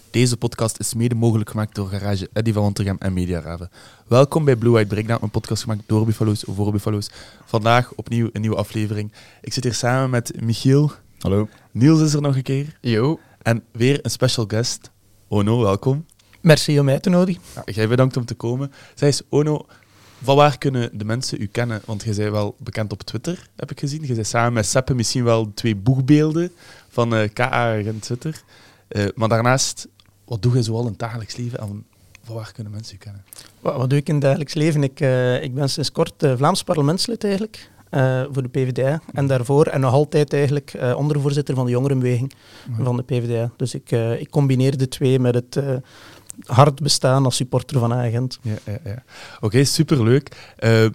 Deze podcast is mede mogelijk gemaakt door Garage Eddy van Wontergem en Media Raven. Welkom bij Blue White Breakdown, een podcast gemaakt door Buffalo's, voor Buffalo's. Vandaag opnieuw een nieuwe aflevering. Ik zit hier samen met Michiel. Hallo. Niels is er nog een keer. Yo. En weer een special guest. Ono, welkom. Merci om mij te nodigen. Ja, jij bedankt om te komen. Zeg eens, Ono, van waar kunnen de mensen u kennen? Want jij bent wel bekend op Twitter, heb ik gezien. Je bent samen met Seppe misschien wel 2 boegbeelden van KA en Twitter. Maar daarnaast, wat doe je zoal in het dagelijks leven en van waar kunnen mensen u kennen? Wat doe ik in het dagelijks leven? Ik ben sinds kort Vlaams parlementslid eigenlijk, voor de PvdA. En daarvoor, en nog altijd eigenlijk, ondervoorzitter van de jongerenbeweging van de PvdA. Dus ik combineer de twee met het hard bestaan als supporter van Agent. Ja. Oké, superleuk.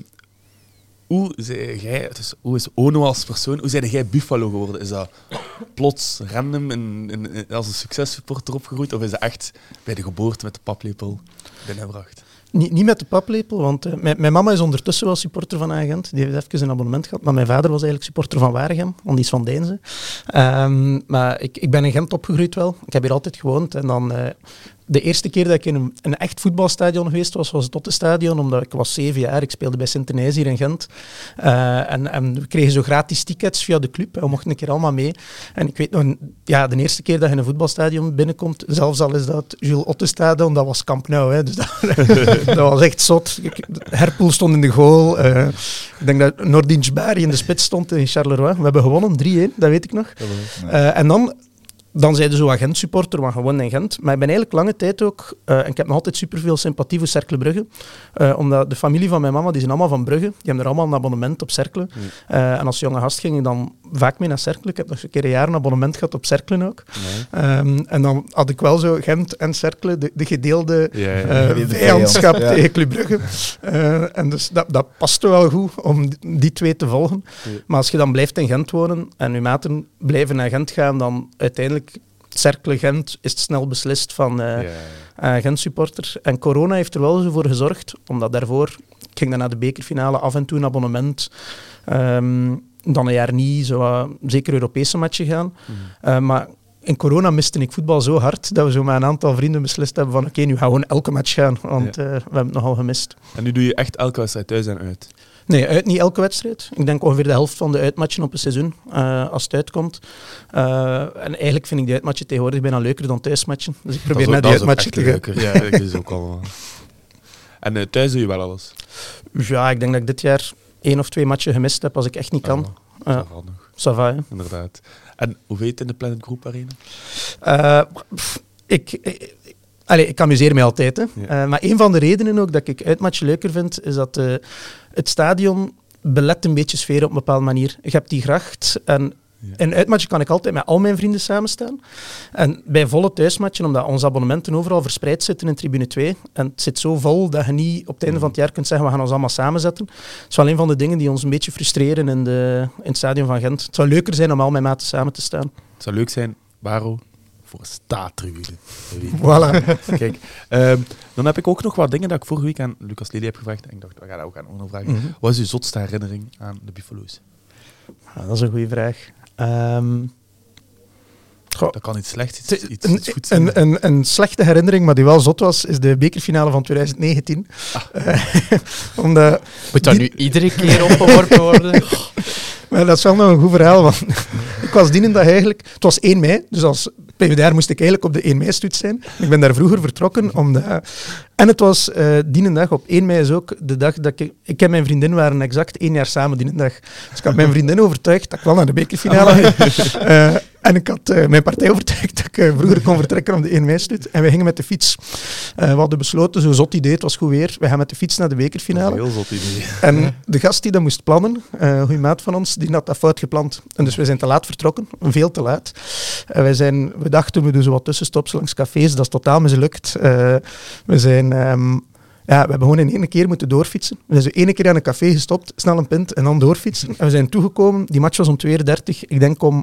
Hoe is Ono als persoon? Hoe zijn jij Buffalo geworden? Is dat plots random als een successupporter opgegroeid? Of is dat echt bij de geboorte met de paplepel binnengebracht? Niet met de paplepel, want mijn mama is ondertussen wel supporter van Agent. Die heeft even een abonnement gehad. Maar mijn vader was eigenlijk supporter van Waregem, want die is van Deense. Maar ik ben in Gent opgegroeid wel. Ik heb hier altijd gewoond. En dan de eerste keer dat ik in een echt voetbalstadion geweest was het Ottenstadion, omdat ik was 7 jaar. Ik speelde bij Sint-Denijs hier in Gent. En we kregen zo gratis tickets via de club. We mochten een keer allemaal mee. En ik weet nog, de eerste keer dat je in een voetbalstadion binnenkomt, zelfs al is dat Jules Ottenstadion, dat was Camp Nou. Hè. Dus dat was echt zot. Herpoel stond in de goal. Ik denk dat Nordin Jbari in de spits stond in Charleroi. We hebben gewonnen, 3-1, dat weet ik nog. En dan zijn ze zo Gent-supporter, want gewoon in Gent. Maar ik ben eigenlijk lange tijd ook, en ik heb nog altijd superveel sympathie voor Cercle Brugge, omdat de familie van mijn mama, die zijn allemaal van Brugge, die hebben er allemaal een abonnement op Cercle. En als jonge gast ging ik dan vaak mee naar Cercle. Ik heb nog een keer een jaar een abonnement gehad op Cercle ook. En dan had ik wel zo Gent en Cercle, de gedeelde vijandschap tegen Club Brugge. En dus dat paste wel goed om die twee te volgen. Maar als je dan blijft in Gent wonen en je maten blijven naar Gent gaan, dan uiteindelijk Cercle Gent is het snel beslist van Gent-supporter. En corona heeft er wel zo voor gezorgd, omdat daarvoor, ik ging dan naar de bekerfinale, af en toe een abonnement, dan een jaar niet, zeker Europese matchen gaan. Maar in corona miste ik voetbal zo hard, dat we zo met een aantal vrienden beslist hebben van oké, nu gaan we gewoon elke match gaan, want we hebben het nogal gemist. En nu doe je echt elke wedstrijd thuis en uit? Nee, niet elke wedstrijd. Ik denk ongeveer de helft van de uitmatchen op een seizoen, als het uitkomt. En eigenlijk vind ik die uitmatchen tegenwoordig bijna leuker dan thuismatchen. Dus ik probeer naar die uitmatchen te gaan. Ja, dat is ook allemaal. En thuis doe je wel alles? Ja, ik denk dat ik dit jaar 1 of 2 matchen gemist heb als ik echt niet kan. Ça va, ja. Inderdaad. En hoe weet je het in de Planet Group Arena? Ik amuseer mij altijd. Hè. Ja. Maar een van de redenen ook dat ik uitmatchen leuker vind, is dat het stadion belet een beetje sfeer op een bepaalde manier. Je hebt die gracht en in uitmatchen kan ik altijd met al mijn vrienden samenstaan. En bij volle thuismatchen, omdat onze abonnementen overal verspreid zitten in tribune 2, en het zit zo vol dat je niet op het einde van het jaar kunt zeggen, we gaan ons allemaal samenzetten. Dat is wel een van de dingen die ons een beetje frustreren in het stadion van Gent. Het zou leuker zijn om al mijn maten samen te staan. Het zou leuk zijn, Baro, voor een staattribune. Voilà. Kijk, dan heb ik ook nog wat dingen dat ik vorige week aan Lucas Lely heb gevraagd. En ik dacht, we gaan dat ook aan Ono vragen. Wat is uw zotste herinnering aan de Buffalo's? Dat is een goede vraag. Dat kan iets slechts, iets goeds zijn. Een slechte herinnering, maar die wel zot was, is de bekerfinale van 2019. Moet dat nu iedere keer opgeworpen worden? Maar dat is wel nog een goed verhaal, want ik was dienendag eigenlijk... Het was 1 mei, dus als PvdA moest ik eigenlijk op de 1 mei-stoet zijn. Ik ben daar vroeger vertrokken, en het was dienendag, op 1 mei is ook de dag dat ik en mijn vriendin waren exact 1 jaar samen dienendag. Dus ik had mijn vriendin overtuigd dat ik wel naar de bekerfinale ging. En ik had mijn partij overtuigd dat ik vroeger kon vertrekken op de 1 mei-stoet. En we gingen met de fiets. We hadden besloten, zo'n zot idee, het was goed weer, we gaan met de fiets naar de bekerfinale. Heel zot idee. En de gast die dat moest plannen, een goede maat van ons, die had dat fout gepland. En dus we zijn te laat vertrokken, veel te laat. We dachten, we doen zo wat tussenstops langs cafés, dat is totaal mislukt. We hebben gewoon in 1 keer moeten doorfietsen. We zijn zo 1 keer aan een café gestopt, snel een pint en dan doorfietsen. En we zijn toegekomen, die match was om 2:30, ik denk om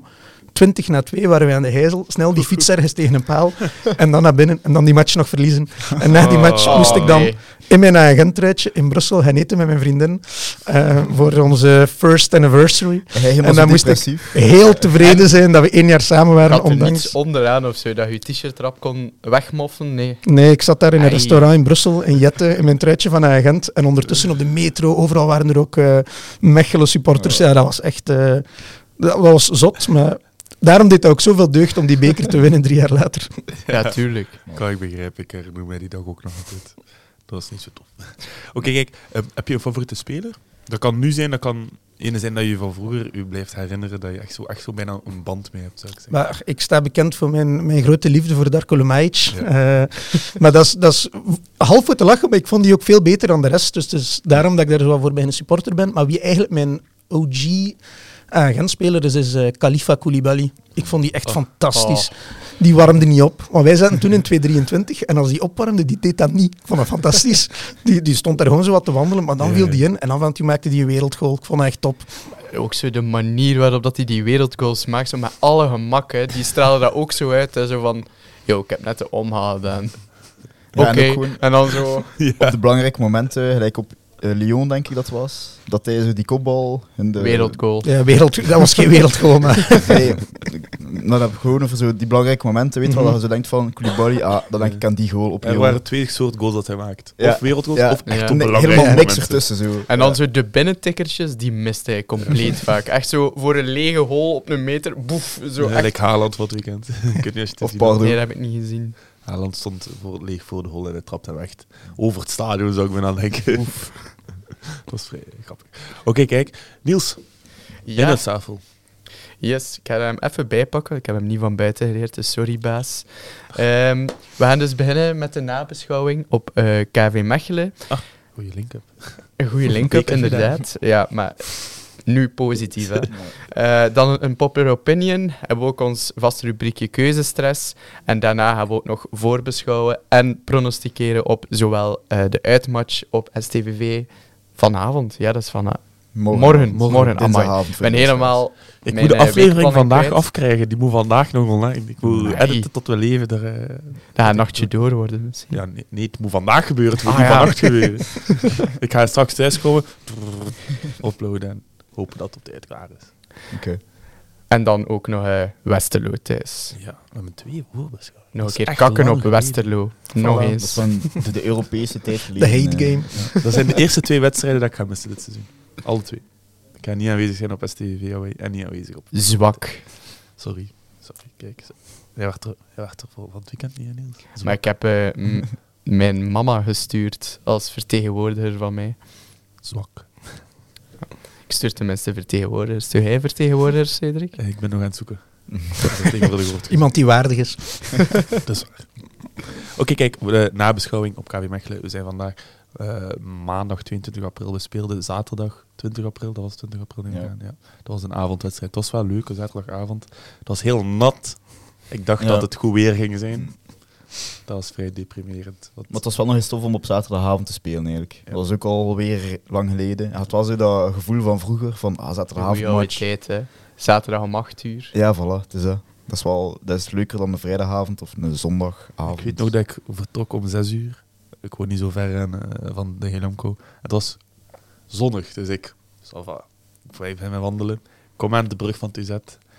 1:20 waren we aan de Heizel. Snel die fiets ergens tegen een paal. En dan naar binnen. En dan die match nog verliezen. En na die match moest ik dan in mijn agenttruitje in Brussel gaan eten met mijn vriendin. Voor onze first anniversary. En dan moest ik heel tevreden zijn dat we 1 jaar samen waren. Had er Ondanks... niets onderaan of zo, dat je t-shirt erop kon wegmoffen? Nee. Nee, ik zat daar in een restaurant in Brussel, in Jette, in mijn truitje van een agent. En ondertussen op de metro, overal waren er ook Mechelen supporters. Ja, dat was echt... dat was zot, maar... Daarom deed het ook zoveel deugd om die beker te winnen 3 jaar later. Ja, tuurlijk. Kan ik begrijpen, ik herinner mij die dag ook nog altijd. Dat was niet zo tof. Oké, kijk, heb je een favoriete speler? Dat kan nu zijn, dat kan ene zijn dat je van vroeger u blijft herinneren, dat je echt zo bijna een band mee hebt, zou ik zeggen. Maar ik sta bekend voor mijn grote liefde voor Darko Lemajic. Ja. Maar dat is half voor te lachen, maar ik vond die ook veel beter dan de rest. Dus het is daarom dat ik daar zo voor bij een supporter ben. Maar wie eigenlijk mijn OG agentspeler is Khalifa Koulibaly. Ik vond die echt fantastisch. Die warmde niet op. Want wij zaten toen in 223 en als die opwarmde, die deed dat niet. Ik vond dat fantastisch. Die stond daar gewoon zo wat te wandelen, maar dan viel die in. En dan van toen maakte die een wereldgoal. Ik vond dat echt top. Ook zo de manier waarop dat hij die wereldgoals maakt, zo met alle gemak. Hè. Die stralen dat ook zo uit. Hè, zo van, ik heb net de omhaal gedaan. Oké. En dan zo... Op de belangrijke momenten, gelijk op Lyon, denk ik dat was. Dat hij zo die kopbal... In de... Wereldgoal. Ja, dat was geen wereldgoal, maar... Nee, nou, dat gewoon over zo die belangrijke momenten, weet je wel, dat je zo denkt van Koulibaly, dan denk ik aan die goal op Lyon. Er waren 2 soorten goals dat hij maakt. Ja. Of wereldgoals, of echt Nee, belangrijke helemaal niks momenten. ertussen. Zo. En dan zo de binnentikkertjes, die mist hij compleet vaak. Echt zo voor een lege hol op een meter, boef. Zo echt. Like Haaland van het weekend. Ik weet niet als je het Of zien Pardo. Nee, dat heb ik niet gezien. Haaland stond leeg voor de hol en hij trapte hem echt over het stadion, zou ik me aan denken. Dat was vrij grappig. Oké, kijk. Niels, binnentafel. Yes, ik ga hem even bijpakken. Ik heb hem niet van buiten geleerd, dus sorry baas. We gaan dus beginnen met de nabeschouwing op KV Mechelen. Goeie link-up. Een goede link-up, inderdaad. Ja, maar nu positief, hè. Dan een popular opinion. Hebben we ook ons vaste rubriekje keuzestress. En daarna gaan we ook nog voorbeschouwen en pronosticeren op zowel de uitmatch op STVV vanavond. Ja, dat is van... Morgen. Amai. Ik ben helemaal... Ik moet de aflevering vandaag afkrijgen. Die moet vandaag nog online. Ik wil editen tot we leven. Dat gaat een nachtje door worden misschien. Ja, nee, het moet vandaag gebeuren. Het moet niet vannacht gebeuren. Ik ga straks thuiskomen, uploaden en hopen dat het op tijd klaar is. Oké. En dan ook nog Westerlo thuis. Ja, we hebben 2 voorbeschouwingen. Nog een keer kakken op Westerlo. Nog Dat eens. is van de Europese tijd geleden. De hate game. Dat zijn de eerste 2 wedstrijden dat ik ga missen dit seizoen. Alle 2. Ik ga niet aanwezig zijn op STVV en niet aanwezig op... Zwak. Sorry, kijk. Jij werd er van het weekend niet, Niels. Zwak. Maar ik heb mijn mama gestuurd als vertegenwoordiger van mij. Zwak. Ik stuur tenminste vertegenwoordigers. Stuur jij vertegenwoordigers, Cedric? Ik ben nog aan het zoeken. Tegenwoordig wordt Iemand die waardig is. Dat is waar. Oké, kijk, de nabeschouwing op KV Mechelen. We zijn vandaag maandag 22 april. We speelden zaterdag 20 april. Dat was 20 april ingegaan. Ja. Dat was een avondwedstrijd. Het was wel leuk, een zaterdagavond. Het was heel nat. Ik dacht dat het goed weer ging zijn. Dat was vrij deprimerend. Maar het was wel nog eens tof om op zaterdagavond te spelen, eigenlijk. Ja. Dat was ook alweer lang geleden. Ja, het was zo dat gevoel van vroeger, van zaterdagavond match. Tijd, hè. Zaterdag om 8 uur. Ja, voilà. Het is dat is leuker dan een vrijdagavond of een zondagavond. Ik weet nog dat ik vertrok om 6 uur. Ik woon niet zo ver van de Helamco. Het was zonnig, dus ik ben wandelen. Kom aan de brug van TZ.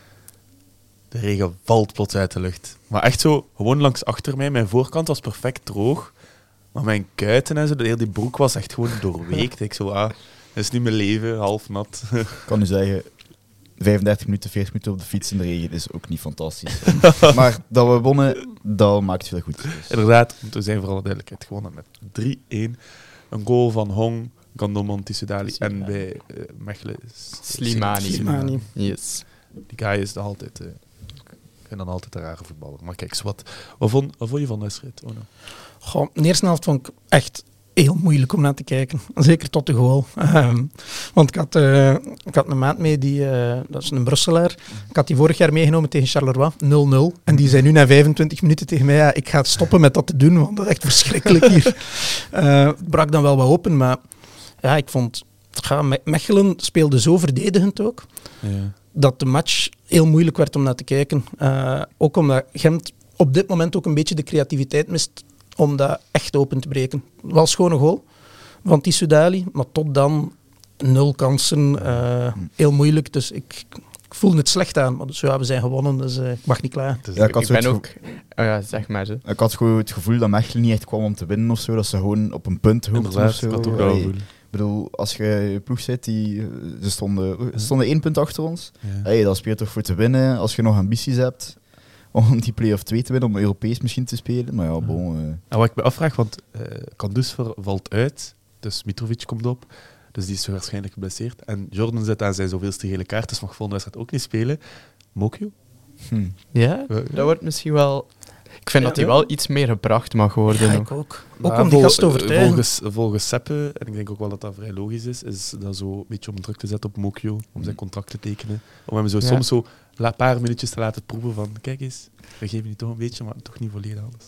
De regen valt plots uit de lucht. Maar echt zo, gewoon langs achter mij. Mijn voorkant was perfect droog. Maar mijn kuiten en zo, heel die broek was echt gewoon doorweekt. Ik zo, dat is niet mijn leven, half nat. Ik kan u zeggen, 35 minuten, 40 minuten op de fiets in de regen is ook niet fantastisch. Maar dat we wonnen, dat maakt veel goed. Dus. Inderdaad, want we zijn voor alle duidelijkheid gewonnen met 3-1. Een goal van Hong, Gandomon, Tissoudali en bij Mechelen Slimani. Yes. Die guy is nog altijd... Ik vind dan altijd een rare voetballer. Maar kijk, wat vond je van de wedstrijd? Oh, no. Goh, de eerste helft vond ik echt heel moeilijk om naar te kijken. Zeker tot de goal. Want ik had een maat mee, dat is een Brusselaar. Ik had die vorig jaar meegenomen tegen Charleroi, 0-0. En die zei nu na 25 minuten tegen mij, ja, ik ga stoppen met dat te doen, want dat is echt verschrikkelijk hier. Het brak dan wel wat open, maar ja, ik vond... Mechelen speelde zo verdedigend ook. Ja. dat de match heel moeilijk werd om naar te kijken. Ook omdat Gent op dit moment ook een beetje de creativiteit mist om dat echt open te breken. Het was gewoon een goal van Tissou Dali, maar tot dan 0 kansen. Heel moeilijk, dus ik voelde het slecht aan. Maar dus ja, we zijn gewonnen, dus ik mag niet klaar. Ja, ik ben ook... zeg maar zo. Ik had gewoon het gevoel dat Mechelen niet echt kwam om te winnen of zo. Dat ze gewoon op een punt hoopten of zo. Ik had ook wel gevoel. Ik bedoel, als je je ploeg zit, ze stonden 1 punt achter ons. Ja. Hey, dat speelt toch voor te winnen. Als je nog ambities hebt om die play-off 2 te winnen, om Europees misschien te spelen. Maar ja, bon. En wat ik me afvraag, want Kandus valt uit, dus Mitrovic komt op. Dus die is waarschijnlijk geblesseerd. En Jordan zit aan zijn zoveelste gele kaart, dus mag volgende wedstrijd ook niet spelen. Mokyo? Ja, dat wordt misschien wel... Ik vind dat hij wel iets meer gebracht mag worden. Ja, nog. ik ook. Ook om die gast te overtuigen. Volgens Seppe, en ik denk ook wel dat dat vrij logisch is dat zo een beetje om druk te zetten op Mokyo, om zijn contract te tekenen. Om hem soms zo een paar minuutjes te laten proeven van, kijk eens, we geven je toch een beetje, maar toch niet volledig alles.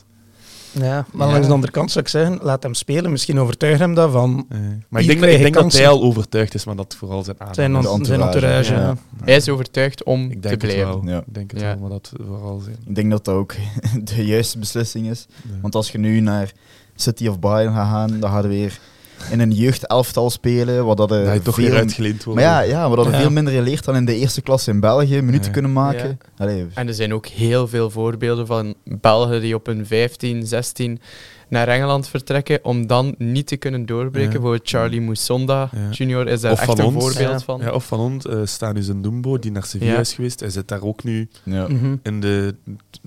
Ja, maar langs de andere kant zou ik zeggen, laat hem spelen. Misschien overtuig hem dat van... Maar ik denk dat hij al overtuigd is, maar dat vooral zijn aandacht. Zijn entourage. Ja. Hij is overtuigd om ik te denk blijven. het wel. Ja. Ik denk het wel, maar dat vooral zijn. Ik denk dat dat ook de juiste beslissing is. Ja. Want als je nu naar City of Bayern gaat gaan, dan ga je weer in een jeugdelftal spelen, wat dat Dat je toch weer uitgeleend wordt. Maar ja, wat dat veel minder leert dan in de eerste klasse in België, minuten kunnen maken. Ja. Allee, En er zijn ook heel veel voorbeelden van Belgen die op hun 15, 16 naar Engeland vertrekken om dan niet te kunnen doorbreken. Ja. Bijvoorbeeld Charlie Moussonda junior is daar Of echt van een ons. voorbeeld van. Ja, of van ons, Stanus Ndoumbo, die naar Sevilla is geweest. Hij zit daar ook nu ja. in de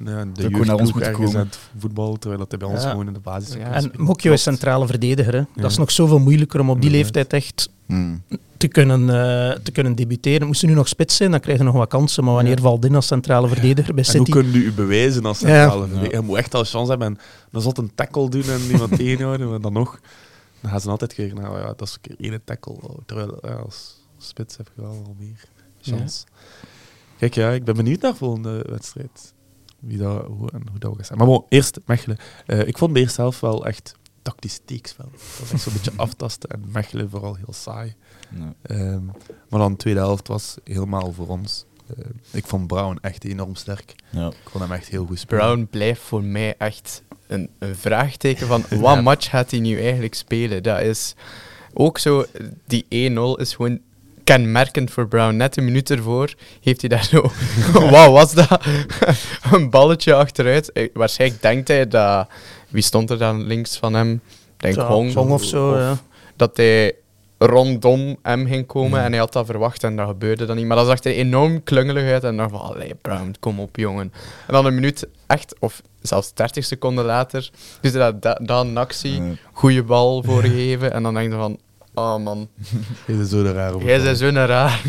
ook naar ons jeugdploeg moeten ergens komen. aan het voetbal, terwijl dat hij bij ons gewoon in de basis Ja. kan En spelen. Mokyo is centrale verdediger. Hè. Dat is nog zoveel moeilijker om op die leeftijd echt te kunnen debuteren. Moest hij nu nog spits zijn, dan krijg je nog wat kansen. Maar wanneer valt in als centrale verdediger bij En hoe City? kun je u bewijzen als centrale verdediger? Je moet echt al chance hebben en dan zal het een tackle doen en iemand tegenhouden, maar dan nog. Dan gaan ze altijd kijken, nou ja, dat is een keer 1 tackle. Terwijl als spits heb je wel al meer chance. Kijk, ja, ik ben benieuwd naar de volgende wedstrijd. Hoe dat we gaan zijn. Maar bon, eerst Mechelen. Ik vond de eerste helft wel echt tactisch steeksvel. Dat was echt zo'n beetje aftasten en Mechelen vooral heel saai. Ja. Maar dan de tweede helft was helemaal voor ons. Ik vond Brown echt enorm sterk. Ja. Ik vond hem echt heel goed spelen. Brown blijft voor mij echt een vraagteken van wat match gaat hij nu eigenlijk spelen. Dat is ook zo, die 1-0 is gewoon kenmerkend voor Brown. Net een minuut ervoor heeft hij daar zo, wat was dat? Een balletje achteruit. Waarschijnlijk denkt hij dat, wie stond er dan links van hem? Denk Hong of zo, ja. Dat hij rondom hem ging komen en hij had dat verwacht en dat gebeurde dan niet. Maar dat zag er enorm klungelig uit en dacht van, allee Brown, kom op jongen. En dan een minuut echt, of zelfs 30 seconden later, dus dat een actie, goede bal voorgegeven en dan denk je van, oh man. Jij bent zo raar. Jij bent zo'n raar.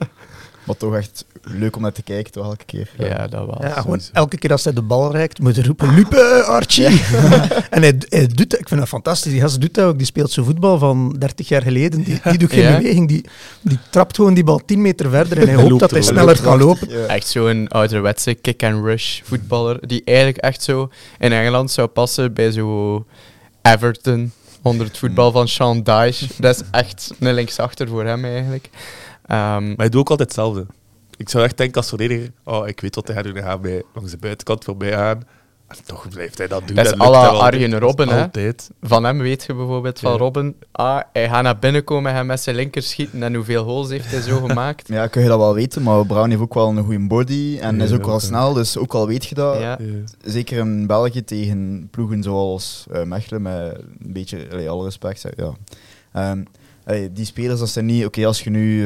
Maar toch echt leuk om naar te kijken, toch elke keer. Ja, dat was. Ja, gewoon elke keer als hij de bal reikt, moet hij roepen, Lupe, Archie. En hij doet dat, ik vind dat fantastisch. Die gast doet dat ook, die speelt zo voetbal van 30 jaar geleden. Die doet geen beweging, die trapt gewoon die bal 10 meter verder en hij hoopt dat hij sneller kan lopen. Ja. Echt zo'n ouderwetse kick-and-rush voetballer, die eigenlijk echt zo in Engeland zou passen bij zo Everton, onder het voetbal van Sean Dyche. Dat is echt een linksachter voor hem eigenlijk. Maar hij doet ook altijd hetzelfde. Ik zou echt denken als verdediger, ik weet wat hij gaat doen, hij gaat bij langs de buitenkant voorbij aan. En toch blijft hij dat doen. Dat is lukt à la hem altijd. Arjen Robben, hè. Altijd. Van hem weet je bijvoorbeeld van Robben, hij gaat naar binnen komen en met zijn linker schieten en hoeveel goals heeft hij zo gemaakt. Ja, kun je dat wel weten, maar Brown heeft ook wel een goede body en is ook wel ook, snel, dus ook al weet je dat. Ja. Zeker in België tegen ploegen zoals Mechelen, met een beetje alle respect. Ja. Die spelers, dat zijn niet... Oké, als je nu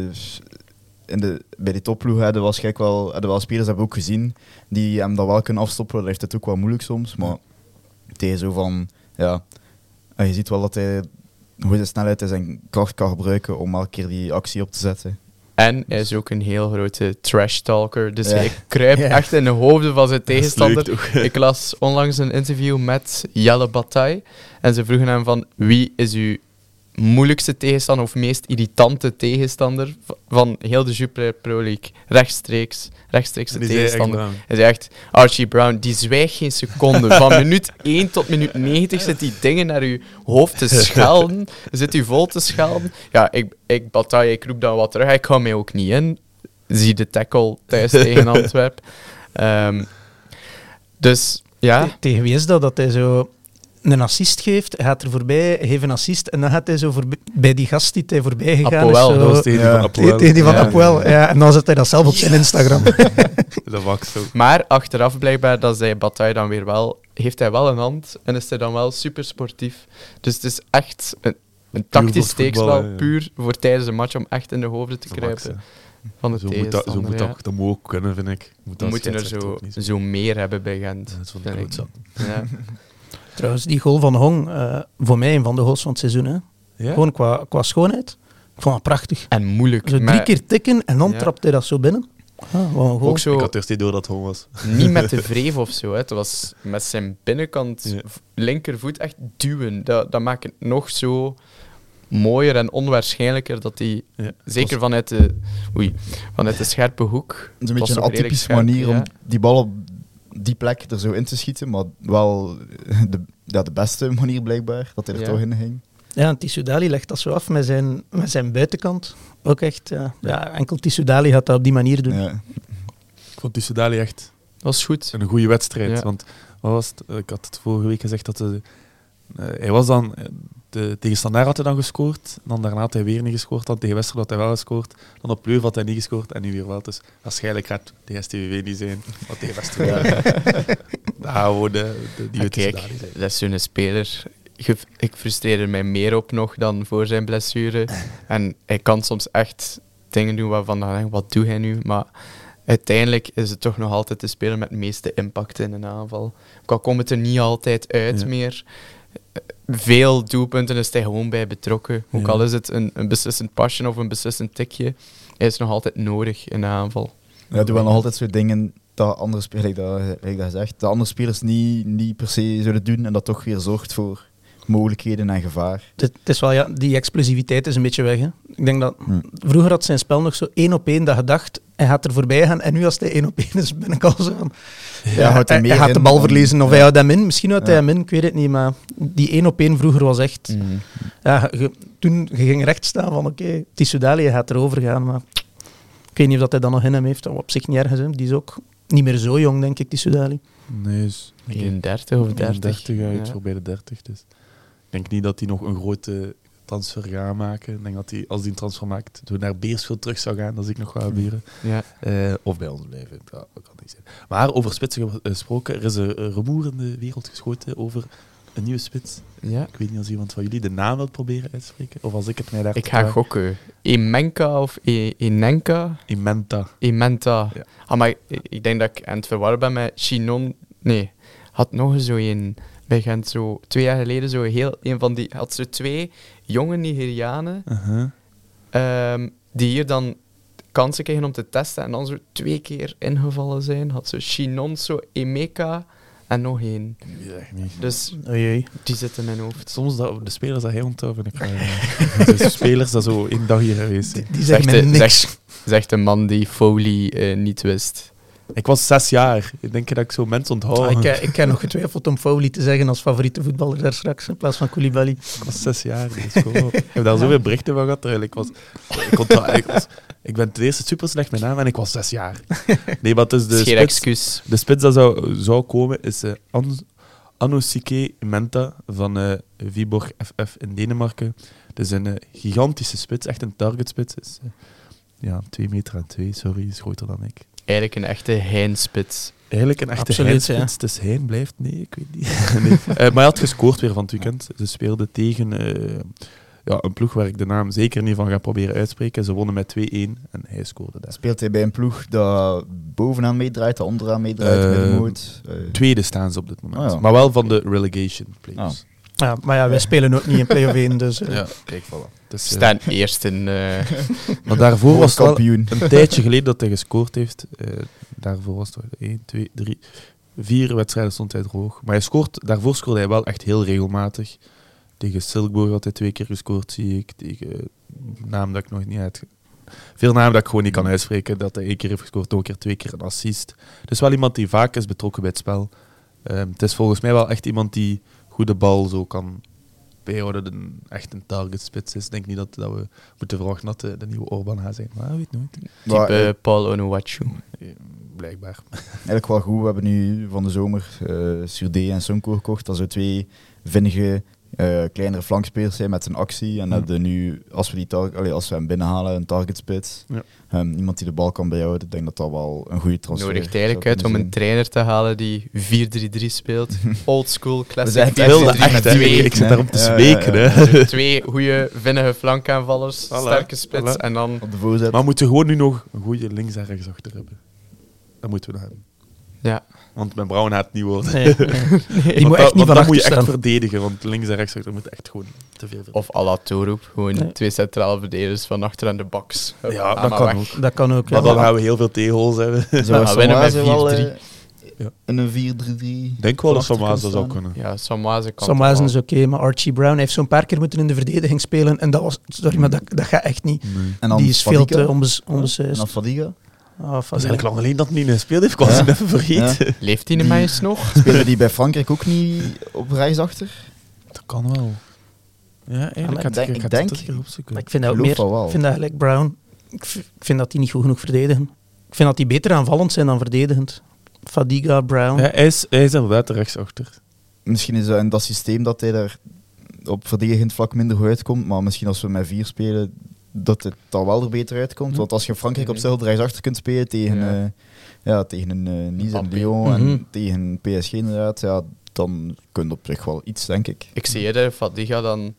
bij die topploeg hadden waarschijnlijk wel spelers hebben we ook gezien die hem dat wel kunnen afstoppen. Dat heeft het ook wel moeilijk soms, maar tegen zo van... Ja, je ziet wel dat hij hoe de snelheid en zijn kracht kan gebruiken om elke keer die actie op te zetten. En hij is ook een heel grote trash-talker. Dus hij kruipt echt in de hoofden van zijn tegenstander. Ik las onlangs een interview met Jelle Bataille. En ze vroegen hem van, wie is uw moeilijkste tegenstander of meest irritante tegenstander van heel de Jupiler Pro League? Rechtstreeks de tegenstander. Hij zei echt, Archie Brown, die zwijgt geen seconde. Van minuut 1 tot minuut 90 zit die dingen naar uw hoofd te schelden. Zit u vol te schelden. Ja, ik Bataille, ik roep dan wat terug. Ik hou mij ook niet in. zie de tackle thuis tegen Antwerpen. Dus ja. Tegen wie is dat hij zo een assist geeft? Hij gaat er voorbij, hij geeft een assist en dan gaat hij zo bij die gast die hij voorbij gegaan Apoel, is. Zo, Dat was tegen die van Apoel. tegen die van Apoel, ja. En dan zet hij dat zelf op zijn Instagram. Dat was zo. Maar achteraf blijkbaar, dat zei Bataille dan weer wel, heeft hij wel een hand en is hij dan wel super sportief. Dus het is echt een tactisch steekspel, puur voor tijdens een match om echt in de hoofden te kruipen van de tegenstander. Dat moet ook kunnen, vind ik. We moeten er zo meer hebben bij Gent. Dat is van de klootzak. Ja. Trouwens, die goal van Hong, voor mij een van de goals van het seizoen. Hè. Ja? Gewoon qua schoonheid. Ik vond dat prachtig. En moeilijk. Zo 3 keer tikken en dan Ja. trapt hij dat zo binnen. Ah, wat een goal. Ook zo, Ik had eerst niet door dat het gewoon was. niet met de wreef of zo. Hè. Het was met zijn binnenkant linkervoet echt duwen. Dat maakt het nog zo mooier en onwaarschijnlijker dat hij, zeker vanuit de scherpe hoek... Het is een beetje een atypische manier om die bal op die plek er zo in te schieten, maar wel de beste manier blijkbaar, dat hij er toch in ging. Ja, en Tissoudali legt dat zo af met zijn buitenkant. Ook echt, enkel Tissoudali gaat dat op die manier doen. Ja. Ik vond Tissoudali echt Dat was goed. een goede wedstrijd. Ja. Want wat was het? Ik had het vorige week gezegd dat hij was dan... De tegenstander had hij dan gescoord. Dan daarna had hij weer niet gescoord. Dan tegen Westerlo had hij wel gescoord. Dan op Leuven had hij niet gescoord. En nu weer wel. Dus waarschijnlijk gaat tegen STVV niet zijn. Wat tegen Westerlo. Daar gaan we de nieuwe Tissoudali zijn. Dat is zo'n speler. Ik frustreer mij meer op nog dan voor zijn blessure. En hij kan soms echt dingen doen waarvan dan denk, wat doet hij nu? Maar uiteindelijk is het toch nog altijd de speler met het meeste impact in een aanval. Ook al komt het er niet altijd uit meer. Veel doelpunten is hij gewoon bij betrokken. Ook al is het een beslissend pasje of een beslissend tikje, hij is nog altijd nodig in de aanval. Ja, doe wel nog altijd zo dingen dat andere spelers, like dat gezegd, de andere spelers niet per se zullen doen en dat toch weer zorgt voor mogelijkheden en gevaar. Het is wel, die explosiviteit is een beetje weg. Hè. Ik denk dat vroeger had zijn spel nog zo 1 op 1 dat je dacht, hij gaat er voorbij gaan. En nu als hij 1 op 1 is, ben ik al zo van... hij gaat de bal verliezen of hij houdt hem in. Misschien houdt hij hem in, ik weet het niet. Maar die 1 op 1 vroeger was echt... Toen je ging recht staan van oké, Tissoudali gaat erover gaan. Maar ik weet niet of dat hij dat nog in hem heeft. Op zich niet ergens. Hè. Die is ook niet meer zo jong, denk ik, Tissoudali. Nee, is 31 of 30. Uit voorbij de 30. Dus ik denk niet dat hij nog een grote transfer gaat maken. Ik denk dat hij, als hij een transfer maakt, naar Beersveld terug zou gaan. Dat zie ik nog wel gebeuren. Ja. Of bij ons blijven. Dat kan niet zijn. Maar over spitsen gesproken, er is een rumoer in de wereld geschoten over een nieuwe spits. Ja. Ik weet niet als iemand van jullie de naam wil proberen uit te spreken. Of als ik het mij daar... Ik ga gokken. Emenka of Enenka? Imenta. Ja. Maar ik denk dat ik aan het verwarren ben met Chinon. Nee, had nog zo een... Bij Gent zo 2 jaar geleden zo een van die... Had zo 2 jonge Nigerianen die hier dan kansen kregen om te testen en dan zo 2 keer ingevallen zijn. Had zo Chinonso, Emeka en nog 1. Dus die zitten in mijn hoofd. Soms de spelers dat hij onthouden. De spelers dat zo 1 dag hier geweest zijn. Die zeggen mij niks. Zegt een man die Foley niet wist. Ik was 6 jaar. Ik denk dat ik zo mensen onthoud. Ik heb nog getwijfeld om Foley te zeggen als favoriete voetballer daar straks, in plaats van Koulibaly. Ik was 6 jaar. Ik heb daar zoveel berichten van gehad. Ik ben ten eerste super slecht met naam en ik was 6 jaar. Nee, maar het is de spits dat zou komen is Anoushike Menta van Viborg FF in Denemarken. Het is een gigantische spits, echt een targetspits. Is 2 meter en 2, sorry, is groter dan ik. Eigenlijk een echte heinspits. Eigenlijk een echte heinspits. Dus Hein blijft... Nee, ik weet niet. Nee. Maar hij had gescoord weer van het weekend. Ze speelden tegen een ploeg waar ik de naam zeker niet van ga proberen uitspreken. Ze wonnen met 2-1 en hij scoorde daar. Speelt hij bij een ploeg dat bovenaan meedraait, dat onderaan meedraait, middenmoot? Tweede staan ze op dit moment. Oh, ja. Maar wel van de relegation playoffs. Ja, maar wij spelen ook niet in play-off 1, dus... Ja, kijk, voilà. Dus, staan eerst in... Maar daarvoor was het wel een tijdje geleden dat hij gescoord heeft. Daarvoor was het 1, 2, 3, 4 wedstrijden stond hij droog. Maar daarvoor scoorde hij wel echt heel regelmatig. Tegen Silkeborg had hij 2 keer gescoord, zie ik. Tegen naam dat ik nog niet uit... Veel namen dat ik gewoon niet kan uitspreken. Dat hij 1 keer heeft gescoord, nog een keer 2 keer een assist. Dus wel iemand die vaak is betrokken bij het spel. Het is volgens mij wel echt iemand die goed de bal zo kan bijhouden echt een target spits is. Ik denk niet dat we moeten verwachten dat de nieuwe Orban gaat zijn. Maar weet nooit. Type Paul Onuachu. Blijkbaar. Eigenlijk wel goed. We hebben nu van de zomer Surdé en Sonko gekocht. Dat zijn 2 vinnige, kleinere flankspelers zijn met een actie. En hebben nu, als we hem binnenhalen, een target spits. Ja. Iemand die de bal kan bijhouden. Ik denk dat dat wel een goede transfer is. Nodigt eigenlijk uit om een trainer te halen die 4-3-3 speelt. Old school, classic. Ik wilde echt, ik zit daarom te zweken. Ja. 2 goede vinnige flankaanvallers, sterke spits. En dan... Op de voorzet. Maar we moeten gewoon nu nog een goede links- en rechtsachter hebben. Dat moeten we nog hebben. Ja. Want met Brown gaat het niet worden. Nee. Die Want moet echt niet van dan moet achter je echt staan. verdedigen, want links en rechtsachter moet echt gewoon te veel verdedigen. Of à la Torup, gewoon Nee. 2 centrale verdedigers van achter aan de box. Ja, Aan dat maar kan weg. ook. Dat kan ook. Maar ja. dan gaan we heel veel tegenhols hebben. Zou we winnen met 4-3. wel Ja. een 4-3-3? Ik denk wel dat Samaza dat zou kunnen. Ja, Samaze kan Samazen toch is oké, maar Archie Brown heeft zo'n paar keer moeten in de verdediging spelen. En dat was... Sorry, maar dat gaat echt niet. Nee. En dan Die is veel Fadiga. te En onbesuisd. dan Fadiga. Dat is eigenlijk lang alleen dat hij niet gespeeld heeft. Ik was Ja. het even vergeten. wel. Leeft die Meijs nog? Spelen die bij Frankrijk ook niet op rechtsachter? Dat kan wel. Ja, eigenlijk. Ik denk- ik ik denk- het een keer opzoeken. Maar ik vind dat ook Geloof meer... dat wel. Ik vind dat gelijk Brown... Ik vind dat die niet goed genoeg verdedigen. Ik vind dat die beter aanvallend zijn dan verdedigend. Fadiga, Brown... Ja, hij is inderdaad de rechtsachter. Misschien is dat in dat systeem dat hij daar op verdedigend vlak minder goed uitkomt, maar misschien als we met 4 spelen, dat het dan wel er beter uitkomt. Want als je Frankrijk op zich rechtsachter kunt spelen tegen, tegen een Nice en Mbappé. Lyon en Mhm. tegen PSG inderdaad, ja, dan kun je op zich wel iets, denk ik. Ik zie eerder Fadiga dan...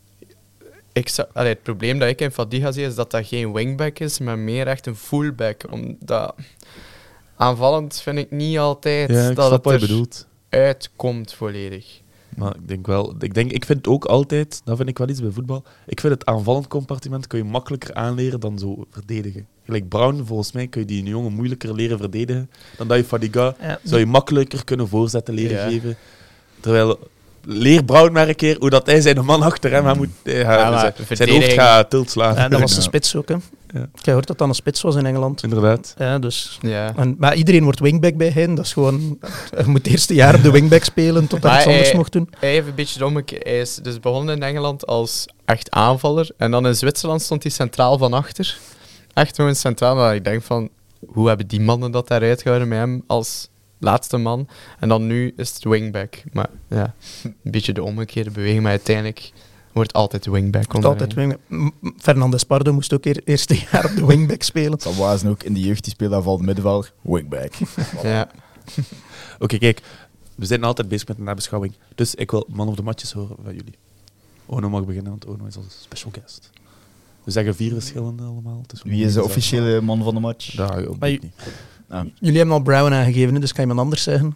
het probleem dat ik in Fadiga zie is dat dat geen wingback is, maar meer echt een fullback. Omdat aanvallend vind ik niet altijd Ja, ik dat snap wat je het bedoelt. eruit komt volledig. Maar ik denk wel... Ik vind ook altijd... Dat vind ik wel iets bij voetbal. Ik vind het aanvallend compartiment kun je makkelijker aanleren dan zo verdedigen. Gelijk Brown, volgens mij kun je die jongen moeilijker leren verdedigen dan dat je Fadiga Ja, zou je makkelijker kunnen voorzetten leren Ja. geven. Terwijl... Leer Brown maar een keer hoe dat hij zijn man achter hem moet... maar zijn verdediging- hoofd gaat tilt slaan. Ja, dat was de Ja. spits ook. Hè. Ja. Ik heb gehoord dat dat een spits was in Engeland. Inderdaad. Ja, dus... Ja. Maar iedereen wordt wingback bij hen. Dat is gewoon... Je moet het eerste jaar op de wingback spelen totdat Maar iets anders hij- mocht doen. Hij heeft een beetje de ommekeer. Hij is dus begonnen in Engeland als echt aanvaller. En dan in Zwitserland stond hij centraal van achter. Echt gewoon centraal. Maar ik denk van, hoe hebben die mannen dat daaruit gehouden met hem als laatste man? En dan nu is het wingback. Maar ja, een beetje de omgekeerde beweging. Maar uiteindelijk wordt altijd wingback. Wordt altijd wingback. Fernandes Pardo moest ook eerste jaar op de wingback spelen. Dat was ook in de jeugd, die speelde aanvallend middenvelder, wingback. Ja. Oké, kijk. We zijn altijd bezig met een nabeschouwing. Dus ik wil man of the matches horen van jullie. Ono mag beginnen, want Ono is onze special guest. We zeggen 4 verschillende allemaal. Dus Wie is de officiële man van de match? Dat weet Maar ik niet. Jullie hebben al Brown aangegeven, hè, dus kan iemand anders zeggen.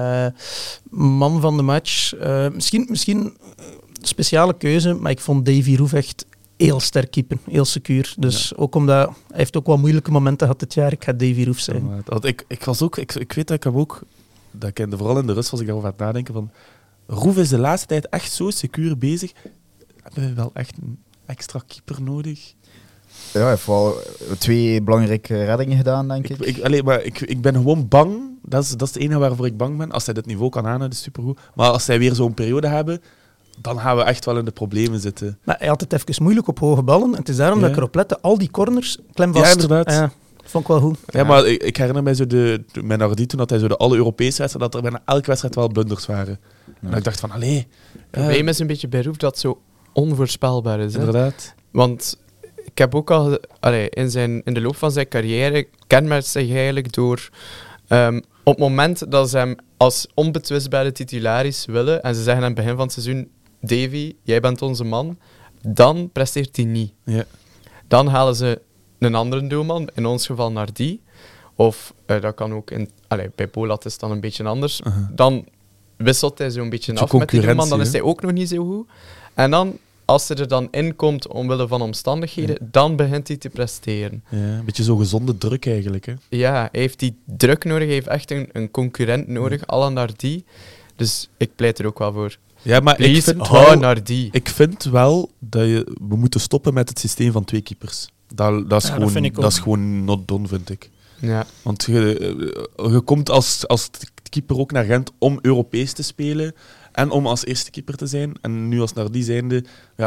Man van de match. Misschien speciale keuze, maar ik vond Davy Roef echt heel sterk keeper. Heel secuur. Dus ook omdat... Hij heeft ook wel moeilijke momenten gehad dit jaar. Ik ga Davy Roef zeggen. Want ik was ook... Ik weet dat ik hem ook... Dat ik vooral in de rust was ik daarover aan het nadenken van... Roef is de laatste tijd echt zo secuur bezig. Hebben we wel echt een extra keeper nodig? Ja, hij heeft wel 2 belangrijke reddingen gedaan, denk ik. Ik ben gewoon bang. Dat is het enige waarvoor ik bang ben. Als hij dit niveau kan aanhouden, is supergoed. Maar als zij weer zo'n periode hebben, dan gaan we echt wel in de problemen zitten. Maar hij had het even moeilijk op hoge ballen. En het is daarom Ja. dat ik erop lette. Al die corners, klem vast. Ja, inderdaad. Vond ik wel goed. Ja, maar ik herinner mij zo met Nardi toen dat hij zo de alle Europese wedstrijden, dat er bijna elke wedstrijd wel blunders waren. En dat ik dacht van, allee. Het probleem is een beetje bij Roef dat het zo onvoorspelbaar is. Hè? Inderdaad. Want ik heb ook al... in de loop van zijn carrière kenmerkt zich eigenlijk door... op het moment dat ze hem als onbetwistbare titularis willen en ze zeggen aan het begin van het seizoen, Davy, jij bent onze man, dan presteert hij niet. Ja. Dan halen ze een andere doelman, in ons geval Nardi. Of dat kan ook... bij Polat is het dan een beetje anders. Dan wisselt hij zo'n beetje af met die doelman, dan is hij ook nog niet zo goed. En dan, als hij er dan in komt omwille van omstandigheden, dan begint hij te presteren. Ja, een beetje zo'n gezonde druk eigenlijk. Hè. Ja, hij heeft die druk nodig, hij heeft echt een concurrent nodig, à la Nardi. Dus ik pleit er ook wel voor. Ja, maar Please, hou Nardi. Ik vind wel dat we moeten stoppen met het systeem van 2 keepers. Dat is Ja, gewoon, dat vind ik dat ook. is gewoon not done, vind ik. Ja. Want je komt als keeper ook naar Gent om Europees te spelen en om als eerste keeper te zijn. En nu als Nardi zijnde,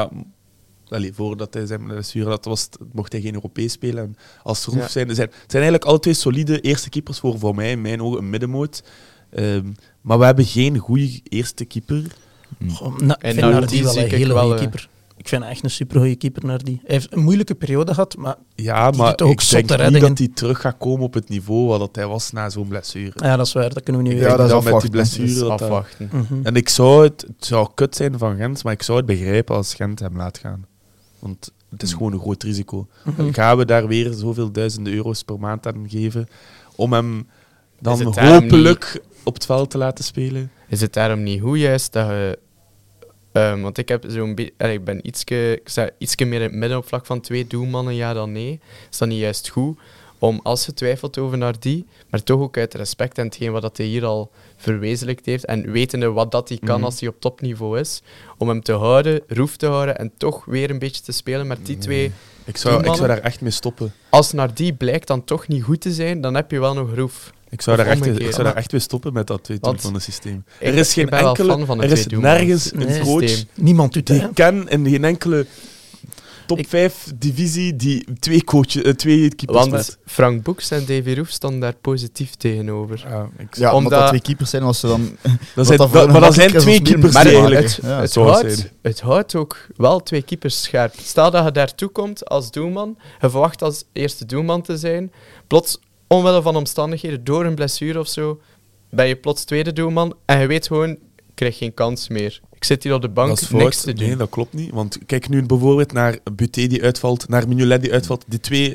voordat hij zijn blessure had, mocht hij geen Europees spelen. En als Roef zijn eigenlijk alle twee solide eerste keepers voor mij, in mijn ogen, een middenmoot. Maar we hebben geen goede eerste keeper. Ik vind Nardi wel een hele goede keeper. Ik vind hem echt een supergoeie keeper, Nardi. Hij heeft een moeilijke periode gehad, maar ik denk niet dat hij terug gaat komen op het niveau wat hij was na zo'n blessure. Ja, dat is waar. Dat kunnen we niet weten. Dat is met die blessure afwachten. En het zou kut zijn van Gent, maar ik zou het begrijpen als Gent hem laat gaan. Want het is gewoon een groot risico. Gaan we daar weer zoveel duizenden euro's per maand aan geven om hem dan hopelijk op het veld te laten spelen? Is het daarom niet goed juist dat je... want ik ben ietsje meer in het midden op vlak van 2 doelmannen, ja dan nee. Is dat niet juist goed om, als je twijfelt over Nardi, maar toch ook uit respect en hetgeen wat hij hier al verwezenlijkt heeft en wetende wat dat hij kan als hij op topniveau is, om hem te houden, Roef te houden en toch weer een beetje te spelen met die twee Ik zou daar echt mee stoppen. Als Nardi blijkt dan toch niet goed te zijn, dan heb je wel nog Roef. Ik zou daar echt mee stoppen met dat twee-doelmannen systeem. Er is geen enkele... Er is nergens een coach... Niemand doet het. Die ken in geen enkele top 5 divisie die twee keepers Want Frank Boeks en Davy Roef stonden daar positief tegenover. Omdat dat 2 keepers zijn, als ze dan... Maar dat zijn 2 keepers eigenlijk. Het houdt ook wel 2 keepers scherp. Stel dat je daartoe komt als doelman, je verwacht als eerste doelman te zijn, plots, omwille van omstandigheden, door een blessure of zo, ben je plots tweede doelman en je weet gewoon, ik krijg geen kans meer. Ik zit hier op de bank, niks te doen. Nee, dat klopt niet. Want kijk nu bijvoorbeeld naar Buté die uitvalt, naar Mignolet die uitvalt. Die twee,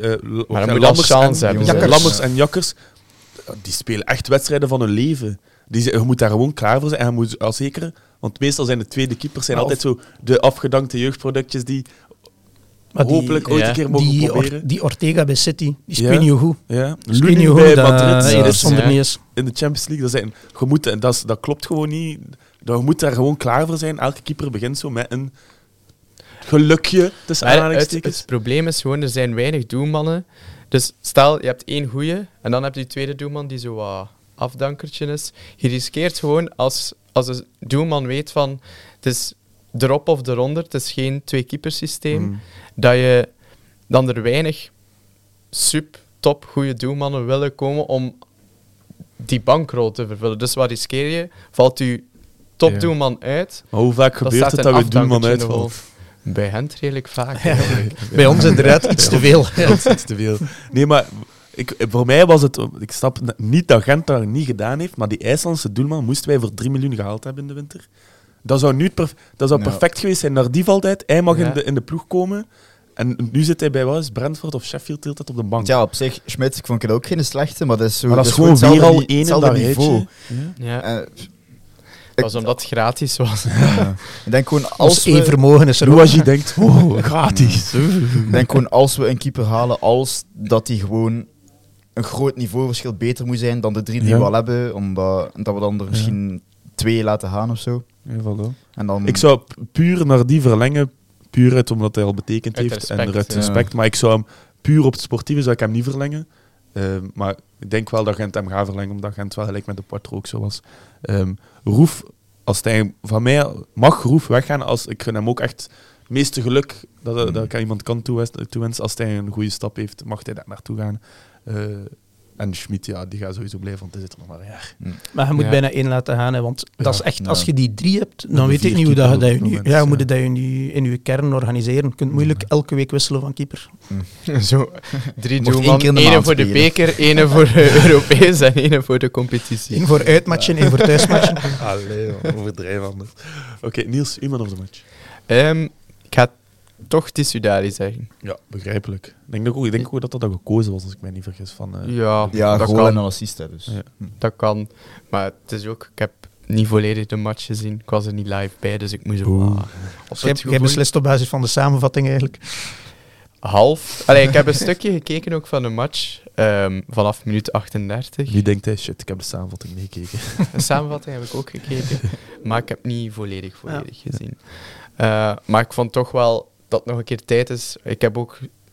Lammers en Jakkers, die spelen echt wedstrijden van hun leven. Je moet daar gewoon klaar voor zijn. En je moet al zeker, want meestal zijn de tweede keepers altijd zo de afgedankte jeugdproductjes die... Maar hopelijk ooit een keer mogen proberen. Die Ortega bij City, die speelt niet goed. Ja. Lunin bij Madrid in de Champions League. Dat klopt gewoon niet. Je moet daar gewoon klaar voor zijn. Elke keeper begint zo met een gelukje tussen aanhalingstekens. Het probleem is gewoon, er zijn weinig doelmannen. Dus stel, je hebt 1 goeie en dan heb je die tweede doelman die zo wat afdankertje is. Je riskeert gewoon, als de doelman weet van... Het is erop of eronder, het is geen 2-keepersysteem, dat je dan er weinig top goede doelmannen willen komen om die bankrol te vervullen. Dus wat riskeer je? Valt uw topdoelman uit? Maar hoe vaak gebeurt het dat je doelman uitvalt? Bij hen redelijk vaak. Bij ons inderdaad iets te veel. Iets te veel. Nee, maar voor mij was het... Ik snap niet dat Gent dat niet gedaan heeft, maar die IJslandse doelman moesten wij voor 3 miljoen gehaald hebben in de winter. Dat zou perfect geweest zijn. Nardi valt uit, hij mag in de ploeg komen. En nu zit hij bij Brentford of Sheffield altijd op de bank. Ja, op zich, Schmidt, ik vond het ook geen slechte, maar dat is zo... Maar dat is gewoon weer al één in dat niveau. Dat was omdat het gratis was. Ja. Ik denk gewoon, als één vermogen is er ook. Als je denkt, gratis. Ik denk gewoon, als we een keeper halen, als dat hij gewoon een groot niveauverschil beter moet zijn dan de 3 die we al hebben, omdat we dan er misschien 2 laten gaan of zo. Ja, voilà. En dan... Ik zou puur naar die verlengen, puur uit omdat hij al betekend heeft en uit respect. Maar ik zou hem puur op het sportieve zou ik hem niet verlengen. Maar ik denk wel dat Gent hem gaat verlengen, omdat Gent wel gelijk met de Poitre ook zo was. Roef, als hij van mij mag Roef weggaan, ik gun hem ook echt het meeste geluk dat ik aan iemand kan toewensen. Als hij een goede stap heeft, mag hij daar naartoe gaan. En Schmidt, die gaat sowieso blijven, want hij zit er nog maar een jaar. Maar je moet bijna 1 laten gaan, hè, want dat is echt, als je die 3 hebt, dan weet ik niet hoe dat je nu... Ja, moet je dat in je kern organiseren. Je kunt moeilijk elke week wisselen van keeper. Zo, 3 doelman, 1 voor de beker, 1 voor Europees en 1 voor de competitie. 1 voor uitmatchen, 1 voor thuismatchen. Allee, overdrijf anders. Oké, Niels, iemand of the match? Ik ga toch Tissoudali zeggen. Ja, begrijpelijk. Ik denk ook dat dat gekozen was, als ik mij niet vergis. Ja, dat goal en een assist. Dus. Ja. Dat kan. Maar het is ook... Ik heb niet volledig de match gezien. Ik was er niet live bij, dus ik moest Jij beslist op basis van de samenvatting eigenlijk? Half. Ik heb een stukje gekeken ook van de match. Vanaf minuut 38. Wie denkt hij, shit, ik heb de samenvatting meegekeken. De samenvatting heb ik ook gekeken. Maar ik heb niet volledig gezien. Maar ik vond toch wel dat nog een keer tijd is. Ik heb ook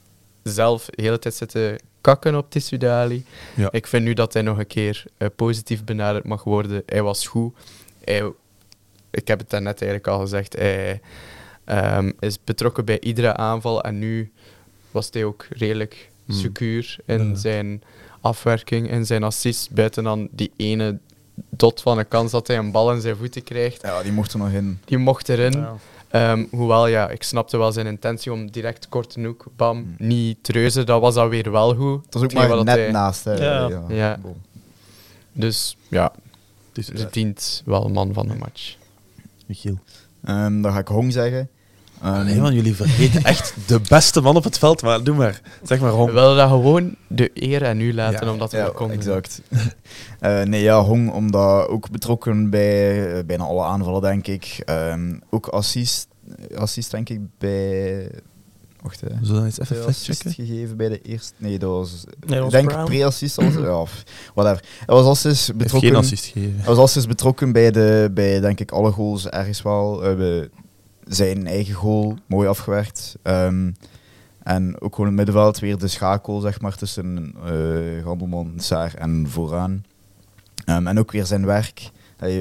zelf de hele tijd zitten kakken op Tissou Dali. Ja. Ik vind nu dat hij nog een keer positief benaderd mag worden. Hij was goed. Ik heb het daarnet eigenlijk al gezegd. Hij is betrokken bij iedere aanval. En nu was hij ook redelijk secuur in zijn afwerking, in zijn assist. Buiten dan die ene dot van een kans dat hij een bal in zijn voeten krijgt. Ja, die mocht er nog in. Die mocht erin. Ja. Hoewel, ja, ik snapte wel zijn intentie om direct korte hoek, bam, niet treuzen. Dat was dan weer wel goed. Het was ook Hetgeen maar wat net hij- naast. Hè. Ja. Ja. Bon. Dus ja, Dus, verdient wel man van de match. Michiel. Dan ga ik Hong zeggen. Nee, man, jullie vergeten echt de beste man op het veld. Maar doe maar. Zeg maar We Hong. willen dat gewoon de eer aan u laten, Ja, omdat we Ja, dat konden. exact. Nee, ja, Hong, omdat ook betrokken bij bijna alle aanvallen, denk ik. Ook assist, denk ik, bij... Wacht, hè. Zullen we dan eens even Assist factchecken? gegeven bij de eerste... Nee, dat was... dat was ik denk Brown. pre-assist. Ja, whatever. Hij was assist betrokken... Geen assist gegeven. Hij was assist betrokken bij denk ik, alle goals ergens wel. Bij zijn eigen goal, mooi afgewerkt. En ook gewoon in het middenveld weer de schakel, zeg maar, tussen Gandelman, Saar en vooraan. En ook weer zijn werk,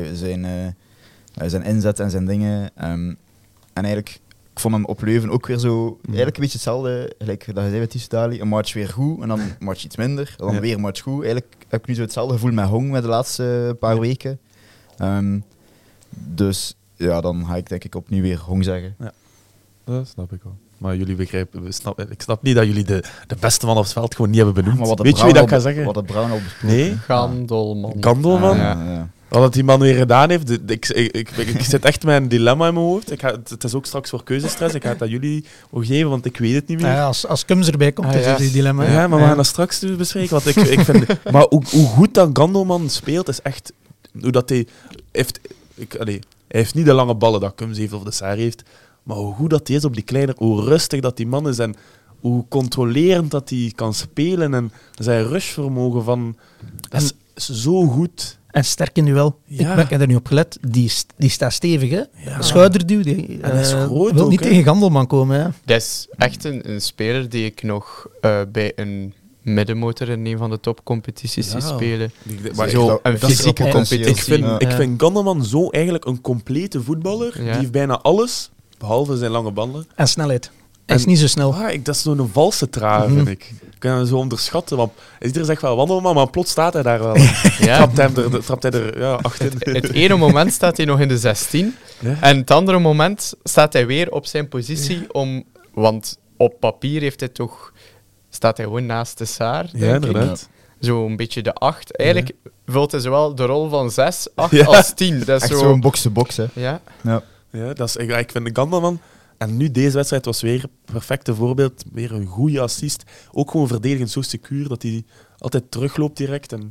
zijn inzet en zijn dingen. En eigenlijk, ik vond hem op Leuven ook weer zo, eigenlijk een beetje hetzelfde, gelijk dat je zei met Tissou Dali, een match weer goed en dan een match iets minder, dan Ja. weer een match goed. Eigenlijk heb ik nu zo hetzelfde gevoel met Hong met de laatste paar weken. Dus ja, dan ga ik denk ik opnieuw weer Hong zeggen. Dat snap ik wel. Maar jullie begrijpen, ik snap niet dat jullie de beste man op het veld gewoon niet hebben benoemd. Maar wat de Weet je wie Brown dat ik ga al- zeggen? Wat de Brown al besproken. Nee? Gandelman. Gandelman? Ja. Wat die man weer gedaan heeft, ik zit echt met een dilemma in mijn hoofd. Het is ook straks voor keuzestress. Ik ga het aan jullie geven, want ik weet het niet meer. Ja, als Kums erbij komt, is ja. het die dilemma. Ja, maar we gaan dat straks dus bespreken. Want ik vind, maar hoe goed dat Gandelman speelt, is echt... Hoe dat hij heeft... Hij heeft niet de lange ballen dat Kums heeft of de Saar heeft, maar hoe goed dat hij is op die kleine... Hoe rustig dat die man is en hoe controlerend dat hij kan spelen. En zijn rushvermogen van... Dat is zo goed. En sterk in duel. Ja. Ik heb er nu op gelet. Die staat stevig, hè? Ja. Schouderduw. En hij is groot wil ook, niet hè. tegen Gandelman komen, hè? Dat is echt een speler die ik nog bij een middenmotor in een van de topcompetities zie Ja. spelen. Maar Zo, dat- een dat is fysieke wel potentieel. competitie. Ik vind Gandelman zo eigenlijk een complete voetballer. Ja. Die heeft bijna alles, behalve zijn lange banden. En snelheid. Hij is En- niet zo snel. Dat is zo'n valse traar, vind ik. Ik kan hem zo onderschatten. Want iedereen zegt wel Wandelman, maar plots staat hij daar wel. Ja. Trapt hij er achterin. Het ene moment staat hij nog in de 16 Ja. en het andere moment staat hij weer op zijn positie want op papier staat hij gewoon naast de Saar, Ja, denk ik. inderdaad. Zo een beetje de 8. Eigenlijk vult hij zowel de rol van 6, 8 Ja. als 10. Dat is Echt zo... zo'n box-to-box, hè. Ja. Ja. Ja, ik vind de Gandelman... En nu, deze wedstrijd was weer een perfecte voorbeeld. Weer een goede assist. Ook gewoon verdedigend zo secuur dat hij altijd terugloopt direct. En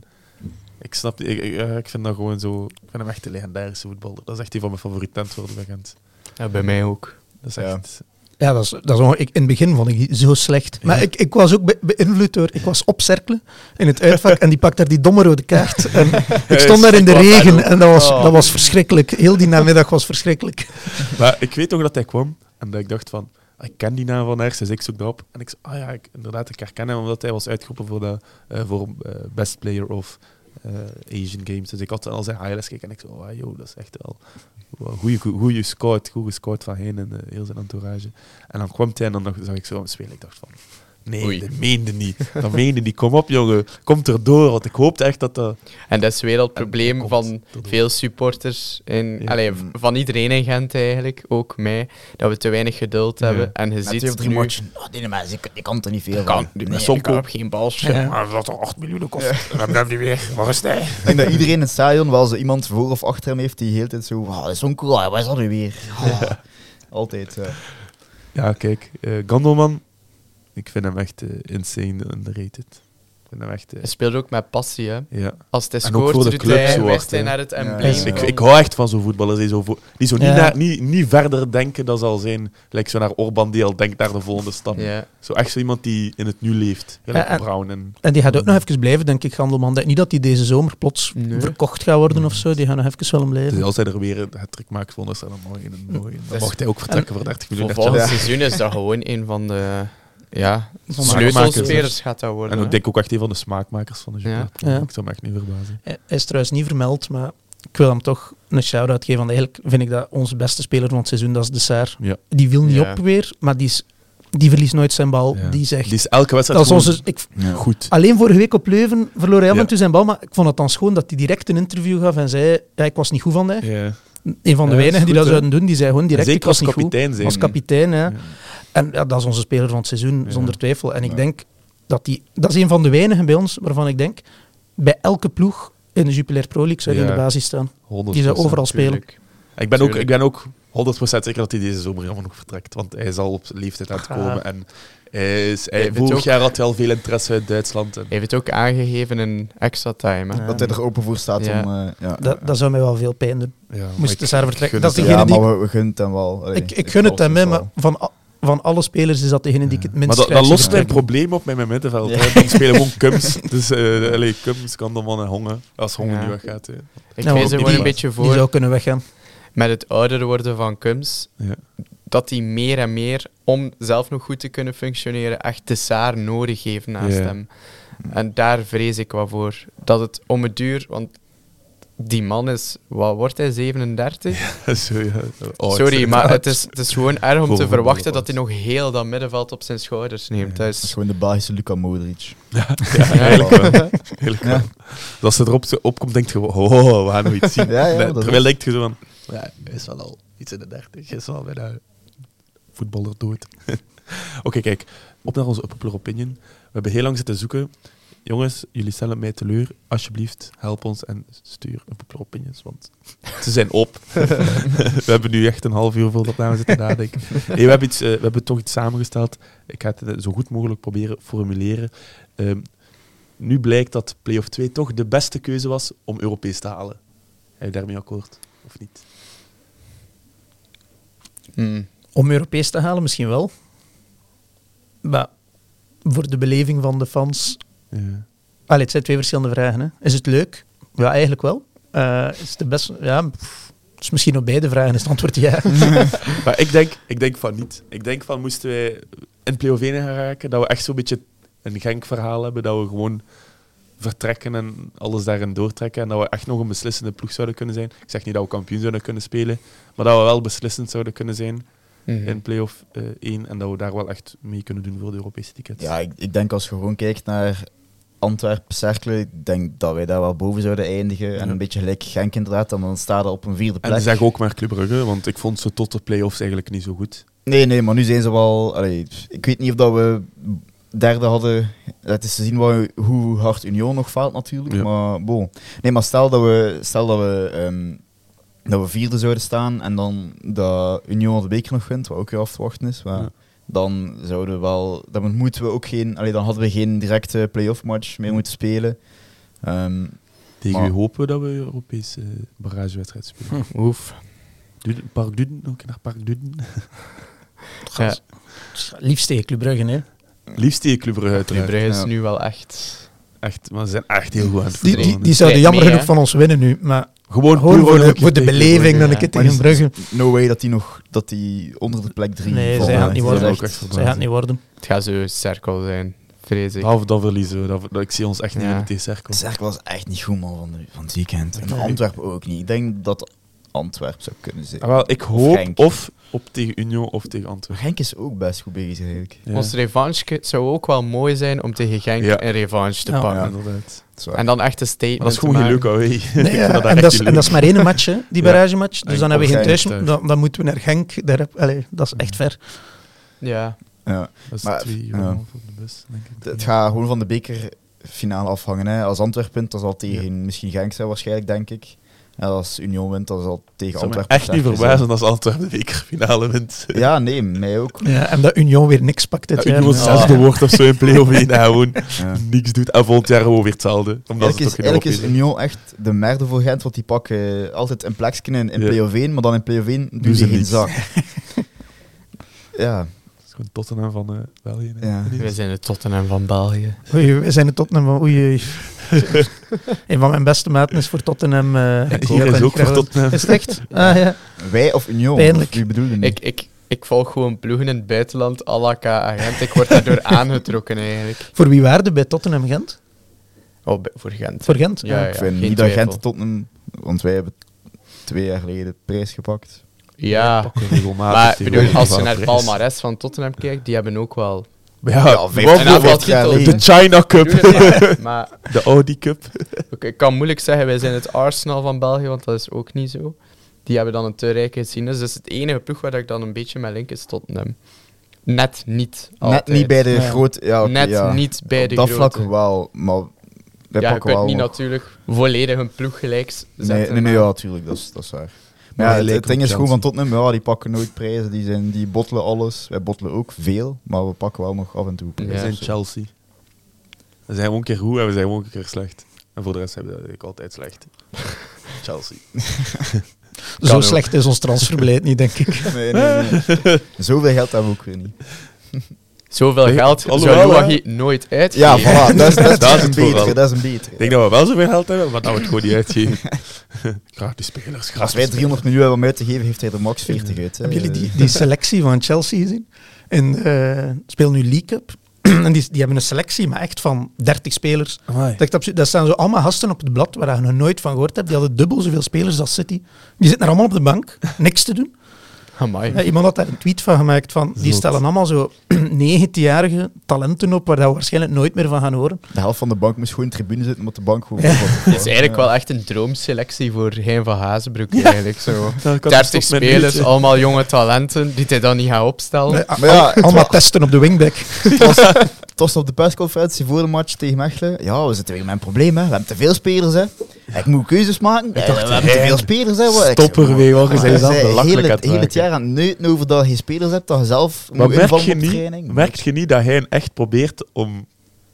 ik vind dat gewoon zo... Ik vind hem echt een legendarische voetballer. Dat is echt een van mijn favoriete antwoorden bij Gent. Ja, bij mij ook. Dat is Ja. echt... Ja, in het begin vond ik die zo slecht. Maar ik was ook beïnvloed door... Ik was opcerkelen in het uitvak en die pakt daar die domme rode kaart. En ik stond daar in de regen en dat was verschrikkelijk. Heel die namiddag was verschrikkelijk. Maar ik weet nog dat hij kwam en dat ik dacht van... Ik ken die naam van ergens, dus ik zoek dat op. En ik zei, ik herken hem, omdat hij was uitgeroepen voor Best Player of Asian Games. Dus ik had al zijn highlights gekeken en ik zei, dat is echt wel een goede scout, goed gescout van heen en heel zijn entourage. En dan kwam hij en dan zag ik zo aan hem spelen. Ik dacht van, nee, Oei. dat meende niet. Dat meende niet. Kom op, jongen. Kom erdoor, want ik hoopte echt dat dat... En dat is weer al het En probleem komt van erdoor. veel supporters, Ja. van iedereen in Gent eigenlijk, ook mij, dat we te weinig geduld Ja. hebben. En je Met ziet 2 of 3 nu... matchen. Die mensen, die kan er niet veel Kan, van. die Nee. Sonko op geen bal schieten. Ja. Maar dat er 8 miljoen kost. We hebben hem niet meer. Waar is hij? Ik denk dat iedereen in het stadion wel zo iemand voor of achter hem heeft die de hele tijd zo... dat is zo'n cool, waar is dat nu weer? Altijd, ja. Ja, kijk, Gandelman, ik vind hem echt insane underrated. Ik vind hem echt... Hij speelt ook met passie, hè. ja. Als hij En ook scoort, voor de doet club hij, zo wijst hard, hij hè. naar het Ja. embleem. Ik hou echt van zo'n voetballers die zo Ja. niet verder denken dan zal zijn. Lijkt zo naar Orban die al denkt naar de volgende stap. Ja. Zo echt zo iemand die in het nu leeft. Gelijk Ja, Brown en... En die gaat ook nog even blijven, denk ik, Gandelman. Denk niet dat hij deze zomer plots Nee. verkocht gaat worden of zo. Die gaan nog even wel hem Dus blijven. als hij er weer het trick maakt, volgens dan mooi. Dan Dus mocht hij ook vertrekken voor 30 miljoen. Voor volgend Ja. seizoen is dat gewoon een ja, Smaakmakers, sleutelspelers gaat dat worden. En ik hè. denk ook echt een van de smaakmakers van de Jupiler Pro. Ja. Ik zou me echt niet verbazen. Hij is trouwens niet vermeld, maar ik wil hem toch een shout-out geven. Want eigenlijk vind ik dat onze beste speler van het seizoen, dat is De Saar. Ja. Die viel niet Ja. op weer, maar die verliest nooit zijn bal. Ja. Die zegt... Die is elke wedstrijd Dat is gewoon onze, Ja. goed. alleen vorige week op Leuven verloor hij af Ja. en toe zijn bal, maar ik vond het dan schoon dat hij direct een interview gaf en zei, ja, ik was niet goed vandaag. Ja. Een van de Ja, weinigen is die goed, dat hè? zouden doen, die zei gewoon direct, ik Zeker was als niet kapitein goed. zijn. Als kapitein, ja. Ja. En ja, dat is onze speler van het seizoen, Ja. zonder twijfel. En ik Ja. denk dat dat is een van de weinigen bij ons waarvan ik denk, bij elke ploeg in de Jupiler Pro League zou hij Ja. in de basis staan. 100%. Die zou overal spelen. Tuurlijk. Ik ben ook 100% zeker dat hij deze zomer helemaal nog vertrekt. Want hij zal op leeftijd aan het komen. En vorig jaar had hij al veel interesse uit Duitsland. En Hij heeft het ook aangegeven in extra time. Hè. Ja. Dat hij er open voor staat Ja. om... ja. Dat zou mij wel veel pijn doen. ja, maar Moest ik- De Saar vertrekken. gun Dat is het degene Ja, die... maar we gunnen het hem wel. Allee, Ik gun het hem, hè, maar van alle spelers is dat degene die ik het minst Maar dat graag zie lost mijn vertrekken. probleem op met mijn middenveld. Ja. hè. Die spelen gewoon Kums. Dus Kums kan dan wel een hongen. Als hongen Ja. niet weggaat. Hè. Ik Nou, lees er die- gewoon een beetje Die voor, zou kunnen weggaan. met het ouder worden van Kums, Ja. dat hij meer en meer, om zelf nog goed te kunnen functioneren, echt De Saar nodig heeft naast Ja. hem. En daar vrees ik wel voor. Dat het om het duur... Want die man is... Wat wordt hij? 37? Zo, ja. Oud, Sorry, hè. maar het is gewoon erg om te Voor verwachten voetbal dat hij nog heel dat middenveld op zijn schouders neemt. Ja. Dat Dat is is, gewoon de Belgische Luka Modric. Ja, eigenlijk wel. Eigenlijk wel. Dus als ze erop opkomt, denkt je, we gaan nog iets zien. Ja, ja, Nee, dat terwijl denkt je zo van, ja, hij is wel al iets in de 30, hij is wel bijna voetballer dood. Oké, kijk, op naar onze popular opinion. We hebben heel lang zitten zoeken. Jongens, jullie stellen mij teleur. Alsjeblieft, help ons en stuur een popular opinions, want ze zijn op. We hebben nu echt een half uur voor de opname zitten nadenken. Nee, we hebben toch iets samengesteld. Ik ga het zo goed mogelijk proberen formuleren. Nu blijkt dat Play-off 2 toch de beste keuze was om Europees te halen. Ben je daarmee akkoord? Of niet? Om Europees te halen, misschien wel. Maar voor de beleving van de fans... Ja. Allee, het zijn twee verschillende vragen. Hè. Is het leuk? Ja, eigenlijk wel. Is het de beste... Ja, dus misschien op beide vragen is het antwoord ja. Maar ik denk van niet. Ik denk van, moesten wij in Play-off 1 gaan raken, dat we echt zo'n beetje een Genk-verhaal hebben, dat we gewoon vertrekken en alles daarin doortrekken en dat we echt nog een beslissende ploeg zouden kunnen zijn. Ik zeg niet dat we kampioen zouden kunnen spelen, maar dat we wel beslissend zouden kunnen zijn in Play-off 1 en dat we daar wel echt mee kunnen doen voor de Europese tickets. Ja, ik denk als je gewoon kijkt naar Antwerpen-Cercle, ik denk dat wij daar wel boven zouden eindigen. En een beetje gelijk Genk inderdaad, en dan staat er op een 4e En plek. zeg ook maar Club Brugge, want ik vond ze tot de play-offs eigenlijk niet zo goed. Nee, maar nu zijn ze wel... Allee, ik weet niet of dat we derde hadden. Het is te zien hoe hard Union nog faalt natuurlijk. Ja. Maar bon. Nee, maar stel dat we 4e zouden staan en dan dat Union de beker nog wint, wat ook weer af te wachten is. Maar Ja. dan zouden we wel... Dan moeten we ook geen... Allee, dan hadden we geen directe play-off match meer moeten spelen. Tegen Maar- wie hopen we dat we Europese barragewedstrijd spelen? Oef. Park Duden, ook naar Park Duden. Ja, Liefst tegen Club Brugge, hè. Liefst tegen Club Brugge Club uiteraard. Brugge is Ja. nu wel echt... Echt, maar ze zijn echt heel goed aan het Die voetballen. die zouden Nee, jammer nee, genoeg hè. van ons winnen nu, maar Gewoon gewoon puur voor de tegen beleving Brugge. dan ja. een keer Maar tegen is- Brugge. No way dat die onder de plek 3 Nee, zij zij gaat gaat niet dat worden. is ook echt Zij verbaasd. gaat niet worden. Het gaat zo cirkel zijn, vrees ik. Behalve dat verliezen we. Ik zie ons echt niet Ja. in tegen Cerkel. Cercle was echt niet goed man van het weekend. En Nee. Antwerpen ook niet. Ik denk dat Antwerpen zou kunnen zijn. Ah, wel, ik hoop Genk. of op tegen Union of tegen Antwerpen. Genk is ook best goed bezig eigenlijk. Ja. Ons revanche zou ook wel mooi zijn om tegen Genk Ja. een revanche te Ja. pakken. Ja, inderdaad. Dat is waar. En dan echt een statement Maar dat is gewoon te geen leuk maken. away. Nee, Ik vind ja, dat en, echt dat is, niet en dat is leuk. maar één match, hè, die Ja. barragematch. Dus En dan hebben we geen Genk thuis. thuis. Dan moeten we naar Genk. Dat is echt ver. Ja. Ja. Dat is Maar, 2 ja. euro voor de bus, denk ik. Het gaat gewoon van de bekerfinale afhangen. Hè. Als Antwerpen wint, dan zal het tegen misschien Genk zijn waarschijnlijk, denk ik. En als Union wint, dan zal het tegen Het zou me Antwerpen echt niet Cercle verbazen als Antwerpen de bekerfinale wint. zijn. Ja, nee, mij ook. Ja, en dat Union weer niks pakt dit Ja, jaar. Union Ja. 6e wordt of zo in play-off 1 en gewoon Ja. niks doet. En volgend jaar gewoon weer hetzelfde. Omdat ze toch geen Eigenlijk is Europees Union echt de merde voor Gent, want die pakken altijd een plekje in Ja. play-off 1, maar dan in play-off 1 doen Doen ze ze geen niks. zak. Ja, Dat is gewoon Tottenham van België. hè. Ja. We zijn de Tottenham van België. Oei, we zijn het Tottenham van... Oei, oei. Een van mijn beste maten is voor Tottenham. Hier is ook voor Tottenham. Is het echt? Ah, ja. wij of Union? Pijnlijk. Wie bedoelde nu? Ik Ik volg gewoon ploegen in het buitenland, à la K-agent. Ik word daardoor aangetrokken, eigenlijk. Voor wie waarde bij Tottenham Gent? Oh, voor Gent. Voor Gent? Ja, Ik vind geen niet dat twijfel. Gent Tottenham... Want wij hebben 2 jaar geleden de prijs gepakt. Ja, Pakken regelmatig maar tegen bedoel, als je van naar het prijs. palmares van Tottenham kijkt, die hebben ook wel... Ja, vijf- wat een aantal voor- titels, de hè. China Cup, Ja, maar de Audi Cup. ik kan moeilijk zeggen, wij zijn het Arsenal van België, want dat is ook niet zo. Die hebben dan een te rijke geschiedenis. Dus het enige ploeg waar ik dan een beetje mee link is Tottenham. Net niet. Net altijd. niet bij de Ja. grote... Ja, oké, Net ja. niet bij Op de dat grote. vlak wel, maar wij Ja, je pakken kunt wel niet nog- natuurlijk volledig een ploeg gelijk zetten. Nee, ja, natuurlijk, dat is waar. Maar Maar ja, hij lijkt het ding op is gewoon van Chelsea. Tottenham, ja, die pakken nooit prijzen, die bottelen alles. Wij bottelen ook veel, maar we pakken wel nog af en toe Ja. We prijzen. zijn Chelsea. We zijn gewoon een keer goed en we zijn gewoon een keer slecht. En voor de rest hebben we eigenlijk altijd slecht. Chelsea. Zo ook. slecht is ons transferbeleid niet, denk ik. Nee. Zoveel geld hebben we ook weer niet. Zoveel geld zou alhoewel, Louagie nooit uitgeven. Ja, voilà, dat is Dat is een het vooral. betere, dat is een betere. Ik denk dat we wel zoveel geld hebben, maar dat we het gewoon niet uitgeven. Graag die spelers. Graag Als wij die 300 miljoen hebben om uit te geven, heeft hij er max 40 uit. hè. Hebben jullie die selectie van Chelsea gezien? Speel nu League Cup. En die hebben een selectie, maar echt van 30 spelers. spelers. Dat staan zo allemaal gasten op het blad waar je nog nooit van gehoord hebt. Die hadden dubbel zoveel spelers als City. Die zitten er allemaal op de bank, niks te doen. Amai. Ja, iemand had daar een tweet van gemaakt van, die Zot. stellen allemaal zo 19-jarige talenten op waar we waarschijnlijk nooit meer van gaan horen. De helft van de bank moest gewoon in de tribune zitten, omdat de bank gewoon Ja. vol was. Het is eigenlijk wel echt een droomselectie voor Hein van Hazenbroek, eigenlijk. Zo. Ja, 30 spelers, allemaal jonge talenten, die hij dan niet gaat opstellen. Maar ja, Allemaal testen op de wingback. het was op de persconferentie voor de match tegen Mechelen. Ja, we zitten weer met een probleem, hè. We hebben te veel spelers, hè. Ik moet keuzes maken. We hebben te veel spelers, hè. Stop ermee, want je bent jezelf belachelijk aan het heel het maken. jaar aan het neuten over dat je geen spelers hebt, dat je zelf Maar moet invallen op training. merk je niet dat hij echt probeert om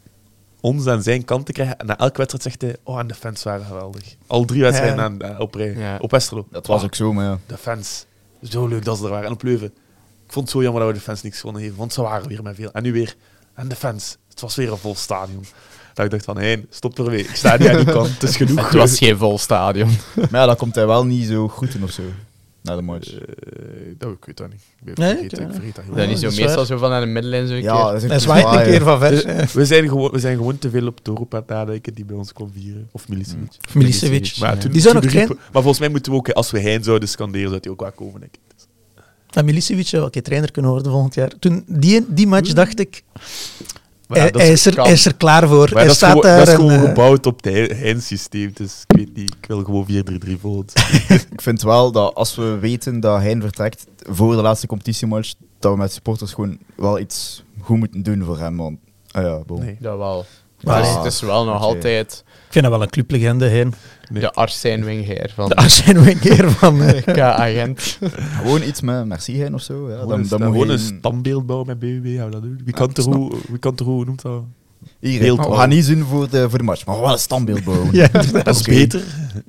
ons aan zijn kant te krijgen? En na elke wedstrijd zegt hij, oh, en de fans waren geweldig. Al 3 wedstrijden Ja. op rij. Ja. Op Westerlo. Dat was ook zo, maar ja. De fans. Zo leuk dat ze er waren. En op Leuven. Ik vond het zo jammer dat we de fans niks gewonnen hebben, want ze waren weer met veel. En nu weer. En de fans. Het was weer een vol stadion. Dat ik dacht van, hé, stop ermee. Ik sta niet aan die kant. Het is genoeg. Het was geen vol stadion. Maar ja, dan komt hij wel niet zo goed in of zo. Na de match. Ik weet dat niet. Ik Nee, vergeet, ik- ik vergeet dat heel Dat erg. is niet dat zo is meestal waar. zo van aan de middenlijn zo een Ja, keer. dat is Hij ook zwaait een keer van ver. Dus we zijn gewoon te veel op Torup aan het nadenken die bij ons kon vieren. Of Milicevic. Milicevic. Maar, toen, Die zou toen nog riepen- maar volgens mij moeten we ook, als we Hein zouden scanderen, zou hij ook wel komen, denk ik. En Milicevic zou ook trainer kunnen worden volgend jaar. Toen die match dacht ik, Maar ja, dat hij is er klaar voor. maar Hij dat is staat gewoon, daar dat is en, gewoon gebouwd op het Hein-systeem. Dus ik weet niet, ik wil gewoon 4-3-3 volgen. Ik vind wel dat als we weten dat Hein vertrekt voor de laatste competitiematch, dat we met supporters gewoon wel iets goed moeten doen voor hem. Want, bon. Nee. Dat wel. Maar Dus nee. het is wel nog Oké. altijd ik vind dat wel een clublegende heen. Nee. de Arsène Wenger van De Arsène Wenger van... K-agent. Gewoon iets met merci Hein of zo. Ja. Gewoon een standbeeld bouwen met BWB, gaan we dat doen. Wie kan er hoe noemt dat? Hier, beeld we bouwen. gaan niet zien voor de match, maar wel een standbeeld bouwen. Ja, Dat is Oké. beter.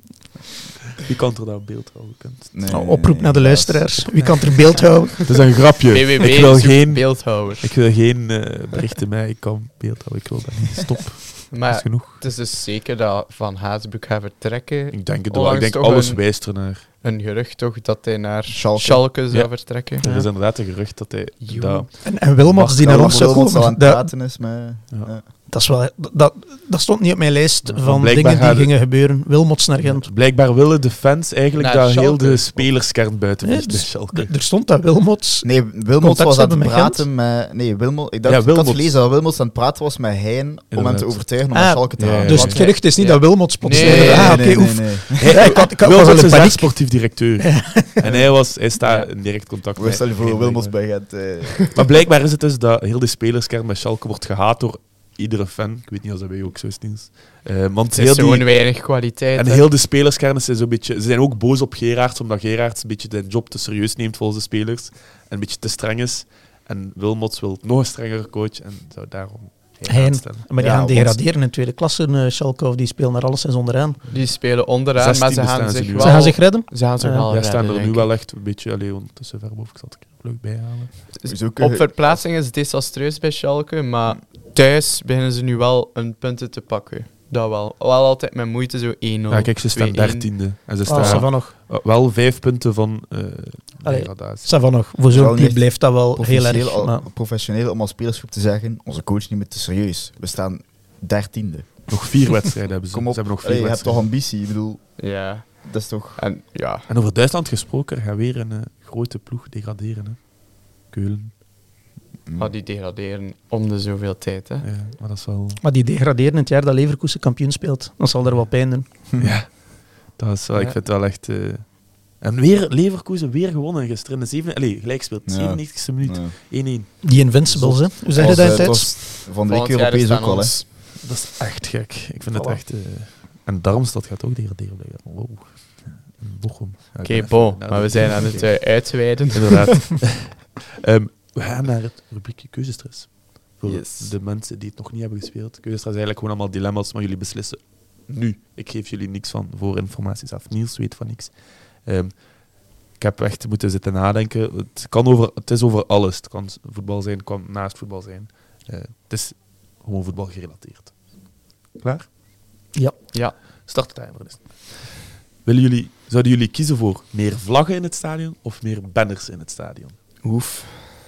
Wie kan er dat beeld houden? Nee, oproep naar de dat is- luisteraars. Wie kan er beeld houden? Dat is een grapje. BWB Ik wil zoekt geen, beeldhouwer. ik wil geen berichten mij. Ik kan beeld houden. Ik wil dat niet. Stop. Dat is Maar genoeg. het is dus zeker dat Van Hazenbroek gaat vertrekken. Ik denk het wel. Onlangs Ik denk toch alles een- wijst ernaar. Een gerucht toch dat hij naar Schalke. Schalke zou Ja. vertrekken. Er is inderdaad een gerucht dat hij... Jo. Dat, En Wilmots die naar Dat ons wel zou wat ze aan komen. het Dat, praten is met... Ja. dat, is wel, dat stond niet op mijn lijst Ja, van blijkbaar dingen die gaat- gingen gebeuren. Wilmots naar Gent. blijkbaar willen de fans eigenlijk Naar dat heel Schalke. de spelerskern buiten Nee, vliegt bij dus Schalke. er stond dat Wilmots... Nee, Wilmots Contact was aan het hebben met praten met... Nee, Wilmots... Ik dacht, Ja, ik had Wilmots. gelezen dat Wilmots aan het praten was met Hein om hem Inderdaad. te overtuigen om Ah, naar Schalke te ja, gaan. ja, Dus ja. het gerucht is niet Ja. dat Wilmots plots... Nee, Ah, oké, oef. Ja, ik was Wilmots al in is daar paniek. sportief directeur. En hij staat in direct contact We stellen voor Hein Wilmots blijkbaar. bij Gent. Maar blijkbaar is het dus dat heel de spelerskern bij Schalke wordt gehaat door iedere fan. Ik weet niet of dat bij jou ook zo is, Niels. Want Het is heel die, gewoon weinig kwaliteit. en hè. heel de spelerskern is zo'n beetje... Ze zijn ook boos op Gerards, omdat Gerards een beetje zijn job te serieus neemt volgens de spelers. En een beetje te streng is. En Wilmots wil nog een strengere coach en zou daarom Hein Hein. aanstellen. Maar die Ja, gaan want- degraderen in tweede klasse, Schalke, of die spelen daar alles eens onderaan. Die spelen onderaan, maar 16e ze gaan staan ze zich nu. wel... Ze gaan zich redden. Ze gaan zich Ja. wel Ja, staan redden, er nu denk wel echt een beetje ondertussen ver boven. Ik zal het er leuk bij halen. Sowieso ik. Op verplaatsing is het desastreus bij Schalke, maar thuis beginnen ze nu wel een punten te pakken. Dat wel. Wel altijd met moeite zo 1-0, Ja, kijk, ze staan 2-1. 13e. En ze Ah, staan van nog. Wel 5 punten van Allee, degradatie. Ça va nog. Voor zo'n Wel club niet blijft dat wel heel erg. Maar professioneel om als spelersgroep te zeggen, onze coach niet meer te serieus. We staan 13e. Nog 4 wedstrijden hebben ze. Kom op, Ze hebben nog 4 allee, je hebt toch wedstrijden. ambitie, ik bedoel, Ja. dat is toch... En ja, En over Duitsland gesproken, er gaat weer een grote ploeg degraderen. Hè. Keulen. die degraderen om de zoveel tijd. Hè. Ja, maar dat is wel... Maar die degraderen in het jaar dat Leverkusen kampioen speelt. Dat zal er wel pijn doen. Ja, dat is wel, ik vind het wel echt... En weer Leverkusen weer gewonnen gisteren. In de gelijk speelt. Ja. 97e minuut. 1-1. Die Invincibles, hè. Hoe zeg je dat in het het Duits? was van de week Volgend jaar Europees staan ook al, hè. ons- Dat is echt gek. Ik vind het Voilà. echt... En Darmstad gaat ook degraderen. Wow. En Bochum. Ja, ik Oké, ben even bon, naar maar de- we zijn aan het uitweiden. Inderdaad. We gaan naar het rubriekje keuzestress. Voor Yes. de mensen die het nog niet hebben gespeeld. Keuzestress is eigenlijk gewoon allemaal dilemma's, maar jullie beslissen nu. Ik geef jullie niks van voor informatie zelf. Niels weet van niks. Ik heb echt moeten zitten nadenken. Het is over alles. Het kan voetbal zijn, het kan naast voetbal zijn. Het is gewoon voetbal gerelateerd. Klaar? Ja. Ja, Start de timer. Zouden jullie kiezen voor meer vlaggen in het stadion of meer banners in het stadion? oef.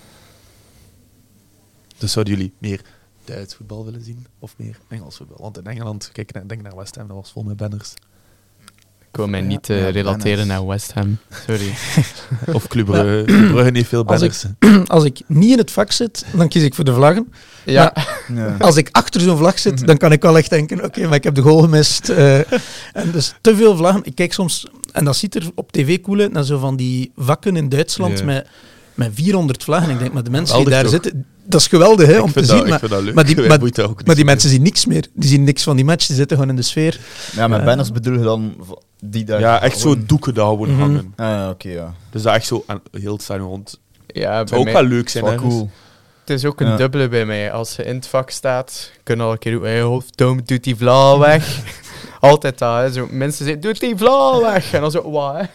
Dus zouden jullie meer Duits voetbal willen zien of meer Engels voetbal? Want in Engeland, denk naar West Ham, dat was vol met banners. Ik wil mij Ja, niet ja, relateren banners. naar West Ham. Sorry. Of Club Brugge. Club Brugge heeft veel Als banners. Als ik niet in het vak zit, dan kies ik voor de vlaggen. Ja, Ja. Als ik achter zo'n vlag zit, dan kan ik wel echt denken, oké, maar ik heb de goal gemist. En dus te veel vlaggen. Ik kijk soms, en dat ziet er op tv cool uit, naar zo van die vakken in Duitsland Ja. met 400 vlaggen. Ik denk, maar de mensen Geweldig die daar toch? zitten, dat is geweldig hè, Ik om te vind zien. dat, ik Maar, vind dat leuk. maar die- Mij maar- boeit dat ook niet maar die zo. mensen zien niks meer. Die zien niks van die match, die zitten gewoon in de sfeer. Ja, met banners bedoel je dan die daar... Ja, echt zo gewoon- doeken daar gewoon Mhm. hangen. Ja, oké, ja. Dus dat echt zo aan heel het stadion rond. ja Het bij zou ook mij, wel leuk Dat is zijn. wel hè. cool. het is ook een Ja. dubbele bij mij. Als je in het vak staat, kunnen al een keer roepen, hey, hoofddoom, doet die vla weg. Altijd dat, hè. Zo, mensen zeggen, doe die vla weg. En dan zo, wat, hè.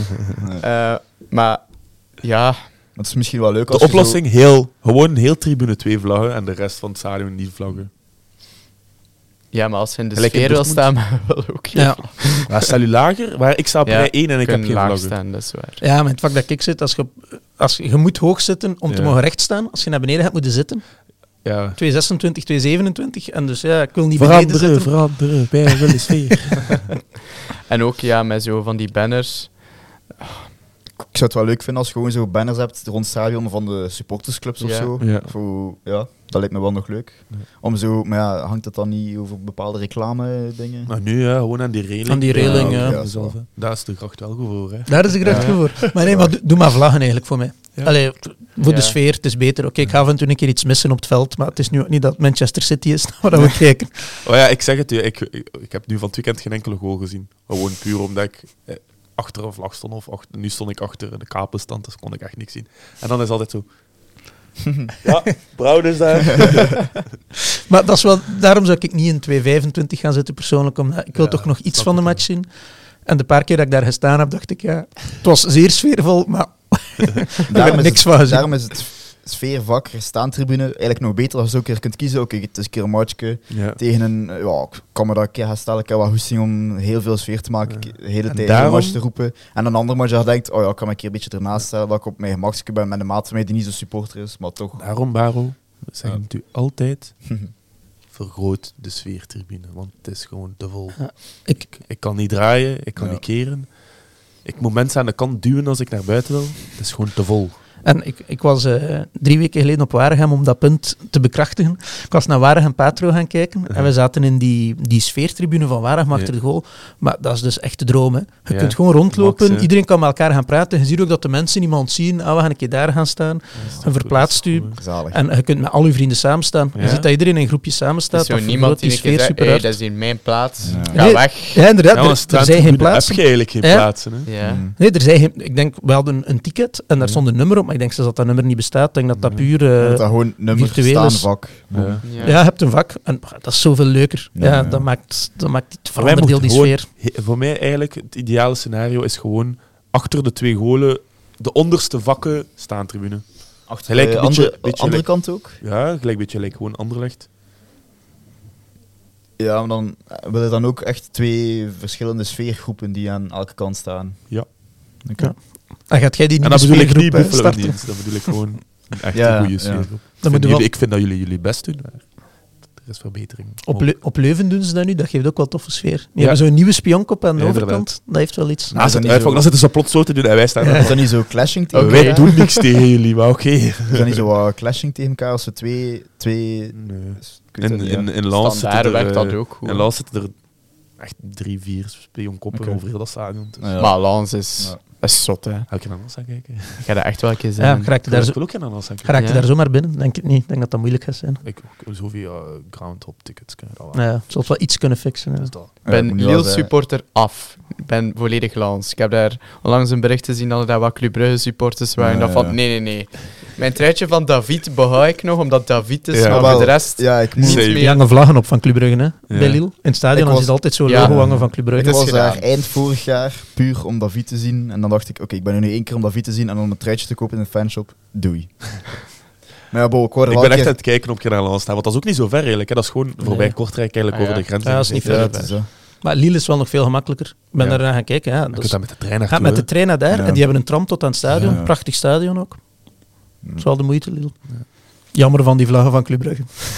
Maar, ja, Het is misschien wel leuk De als je oplossing, gewoon heel tribune 2 vlaggen en de rest van het stadion niet vlaggen. ja, maar als je in de Gelijk in sfeer wil Dortmund. staan, wel ook. Ja. Maar stel je lager, waar ik sta op Ja, rij 1 en ik heb kunnen geen laag vlaggen. staan, dat is waar. Ja, maar in het vak dat ik zit, je moet hoog zitten om te Ja. mogen recht staan. Als je naar beneden gaat moeten zitten. Ja. 226, 227. En dus ja, ik wil niet beneden zitten. Veranderen, wij willen sfeer. En ook, ja, met zo van die banners. Ik zou het wel leuk vinden als je gewoon zo banners hebt rond het stadion van de supportersclubs of Ja. zo. Ja. Ja, dat lijkt me wel nog leuk. Ja. Om zo, maar ja, hangt het dan niet over bepaalde reclame dingen? Maar nu, ja, gewoon aan die reling. Aan die reling, ja. Ja, zelf, hè. Daar is de gracht wel goed voor. Hè. Daar is de gracht Ja. voor. Maar nee, maar doe maar vlaggen eigenlijk voor mij. Ja. Allee, voor Ja. de sfeer, het is beter. Oké, ik ga af en toe een keer iets missen op het veld, maar het is nu ook niet dat Manchester City is waar dat we kijken. Oh ja, ik zeg het u, ik heb nu van het weekend geen enkele goal gezien. Gewoon puur omdat ik achter een vlag stond. Nu stond ik achter de kapenstand, dus kon ik echt niks zien. En dan is het altijd zo... ja, Brown is daar. Maar dat is wel, daarom zou ik niet in 225 gaan zitten persoonlijk, omdat ik wil Ja, toch nog iets snap van de ik match zien. En de paar keer dat ik daar gestaan heb, dacht ik, ja, het was zeer sfeervol, maar ik heb niks van gezien. Daarom is het sfeervak, staantribune, eigenlijk nog beter als je ook een keer kunt kiezen. Oké, het is een keer een matchje Ja. tegen een... Ja, ik kan me dat een keer gaan stellen. Ik heb wel goesting om heel veel sfeer te maken, Ja. de hele En tijd daarom- een match te roepen. En een ander match dat je denkt, oh ja, ik kan me een keer een beetje ernaast stellen, dat ik op mijn gemakje ben met een maat van mij die niet zo supporter is, maar toch... Daarom, Baro, we zeggen Ja. het u altijd, vergroot de sfeertribune, want het is gewoon te vol. Ja, Ik kan niet draaien, ik kan Ja. niet keren. Ik moet mensen aan de kant duwen als ik naar buiten wil. Het is gewoon te vol. En ik was 3 weken geleden op Waregem om dat punt te bekrachtigen. Ik was naar Waregem Patro gaan kijken en we zaten in die sfeertribune van Waregem achter de goal. Maar dat is dus echt de droom. Hè. Je Ja, kunt gewoon rondlopen, max, hè. iedereen kan met elkaar gaan praten. Je ziet ook dat de mensen iemand zien, we gaan een keer daar gaan staan. Je verplaatst u Zalig. en je kunt met al je vrienden samen staan. Ja. Je ziet dat iedereen in groepjes samen Er staat. is zo Dat niemand vergroot die die een keer sfeer zegt, super hey, hard. dat is hier mijn plaats. Ja. Ga Nee. weg. Ja, inderdaad, Ja, er een zijn geen straattribune plaatsen. heb je eigenlijk geen Ja. plaatsen. Hè? Ja. Mm. Nee, er zijn geen, ik denk, we hadden een ticket en daar stond een nummer op, maar ik denk zelfs dat dat nummer niet bestaat. Ik denk dat dat Ja. puur... Dat dat gewoon nummer, virtueel is. staanvak. Ja. Ja. ja, je hebt een vak en dat is zoveel leuker. Ja, Ja, ja. dat maakt het Voor mij verandert heel moet die gewoon- sfeer. Voor mij eigenlijk, het ideale scenario is gewoon achter de 2 golen, de onderste vakken staantribune. Achter Gelijk de een beetje- andere, beetje andere gelijk- kant ook? Ja, gelijk beetje like gewoon Anderlecht. Ja, maar dan wil je dan ook echt 2 verschillende sfeergroepen die aan elke kant staan. Ja. Dan gaat jij die En nieuwe dat bedoel ik niet spelersgroep Buffalo starten. Indians. Dat bedoel ik gewoon een echt Ja, goede ja. sfeer. Ik vind dat jullie best doen, maar er is verbetering. Op Leuven doen ze dat nu, dat geeft ook wel toffe sfeer. Die Ja. hebben zo'n nieuwe spionkop aan de Ja, overkant. inderdaad. Dat heeft wel iets. Naast dat het niet uitvak, zo- dan zitten ze plot zo te doen en wij staan Ja. daar. Is dat niet zo clashing tegen Oké. Wij elkaar? doen niks tegen jullie, maar oké. Is dat niet zo wat clashing tegen elkaar als we twee Nee. ik weet het niet, ja. In Lens Standaard werkt dat ook goed. In Lens zitten er echt 3-4 spionkoppen Oké. over heel dat stadion. Dus Ja. Maar Lans is, Ja. is zot, hè. Ga ik naar Lens gaan kijken? Ik ga dat echt wel een keer Ja, zijn. geraakt je daar, Ik zo, wil ook naar Lens gaan kijken. geraakt je Ja. daar zomaar binnen? Denk het niet. Ik denk dat dat moeilijk gaat zijn. Ik ook zoveel groundhop tickets kunnen dat wel. Ja, het zal het wel iets kunnen fixen. Ja. Dus dat. Ik ben moet nu wel Lille zeggen- supporter af. Ik ben volledig Lans. Ik heb daar onlangs een bericht gezien dat er daar wat Club Brugge supporters waren. Ja, Dat van, ja. nee. Mijn truitje van David behoud ik nog, omdat David is, Ja. maar wel, voor de rest Ja, ik moet niet Same. Die meer. hangen vlaggen op van Club Brugge, hè? Ja. Bij Lille. In het stadion Ik dan was- zit altijd zo'n Ja. logo hangen van Club Brugge. Ik Het is was daar gedaan. eind vorig jaar puur om David te zien. En dan dacht ik, oké, ik ben er nu 1 keer om David te zien en om een truitje te kopen in een fanshop. Doei. Maar ja, Bo, ik hoorde Ik wel ben een echt aan keer- het kijken of ik naar Lens sta. Want dat is ook niet zo ver eigenlijk. Hè. Dat is gewoon voorbij Nee. Kortrijk eigenlijk Ah, ja. over de grens. Ja, dat is niet Ja, ver. het is, Maar Lille is wel nog veel gemakkelijker. Ik ben Ja. daar naar gaan kijken. Ja, Je dat kunt is- daar met de trein gaat naartoe. met de trein naar daar Ja. en die hebben een tram tot aan het stadion. Ja. Prachtig stadion ook. Dat is wel de moeite, Lille. Jammer van die vlaggen van Club Brugge.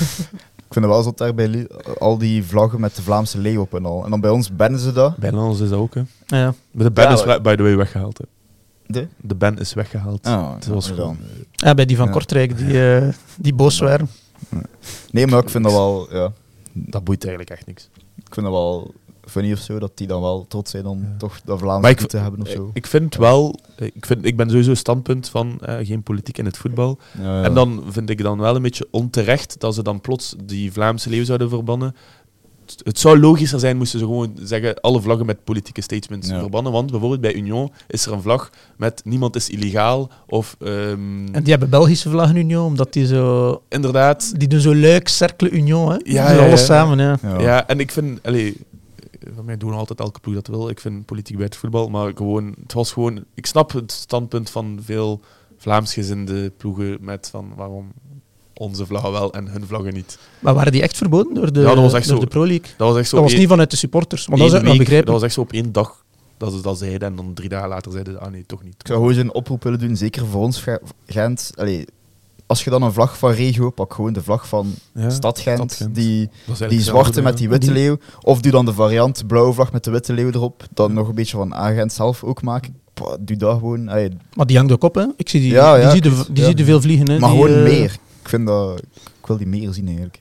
Ik vind het wel zo daar bij al die vlaggen met de Vlaamse leeuw op en al. En dan bij ons bannen ze dat. Bij Lens is dat ook. Hè. Ja. Maar de ban Ja, is by the way weggehaald. Hè. De? De ban is weggehaald. Ah, Het was ja, gewoon... Ja, bij die van Ja. Kortrijk, die boos waren. Nee, maar ik vind dat wel, ja, Dat boeit eigenlijk echt niks. ik vind dat wel funny of zo, dat die dan wel trots zijn om toch dat Vlaamse Maar ik- goed te hebben of zo. Ik vind wel... Ik ben sowieso standpunt van geen politiek in het voetbal. Ja, ja. En dan vind ik dan wel een beetje onterecht dat ze dan plots die Vlaamse leeuw zouden verbannen. Het zou logischer zijn moesten ze gewoon zeggen alle vlaggen met politieke statements Ja. verbannen. Want bijvoorbeeld bij Union is er een vlag met niemand is illegaal. Of En die hebben Belgische vlaggen Union, omdat die zo... inderdaad... Die doen zo leuk, Cercle Union, hè. Ja, Die doen ja, alles ja. samen, ja. Ja. En ik vind... Van mij doen altijd elke ploeg dat wil. Ik vind politiek bij het voetbal. Maar gewoon, het was gewoon... Ik snap het standpunt van veel Vlaamsgezinde ploegen met van waarom onze vlaggen wel en hun vlaggen niet. Maar waren die echt verboden door de, Ja, dat was echt door zo. de Pro League? Dat was echt zo... Dat was één- niet vanuit de supporters, want dat is één ook nog week, begrepen. dat was echt zo op één dag dat ze dat zeiden en dan 3 dagen later zeiden ze, nee, toch niet. Ik zou gewoon eens een oproep willen doen, zeker voor ons Gent. Allee, als je dan een vlag van regio, pak gewoon de vlag van Ja, Stad Gent, Stad Gent. die, Dat is eigenlijk die hetzelfde, zwarte met die ja. witte leeuw. Of doe dan de variant blauwe vlag met de witte leeuw erop. Dan nog een beetje van Agent zelf ook maken. Pah, doe dat gewoon. Allee, Maar die hangt ook op, hè. Ik zie die, Ja, ja, die zie ik- je die ja. zie je veel vliegen, hè. maar Die, gewoon eh, meer. Ik vind dat... Ik wil die meer zien eigenlijk.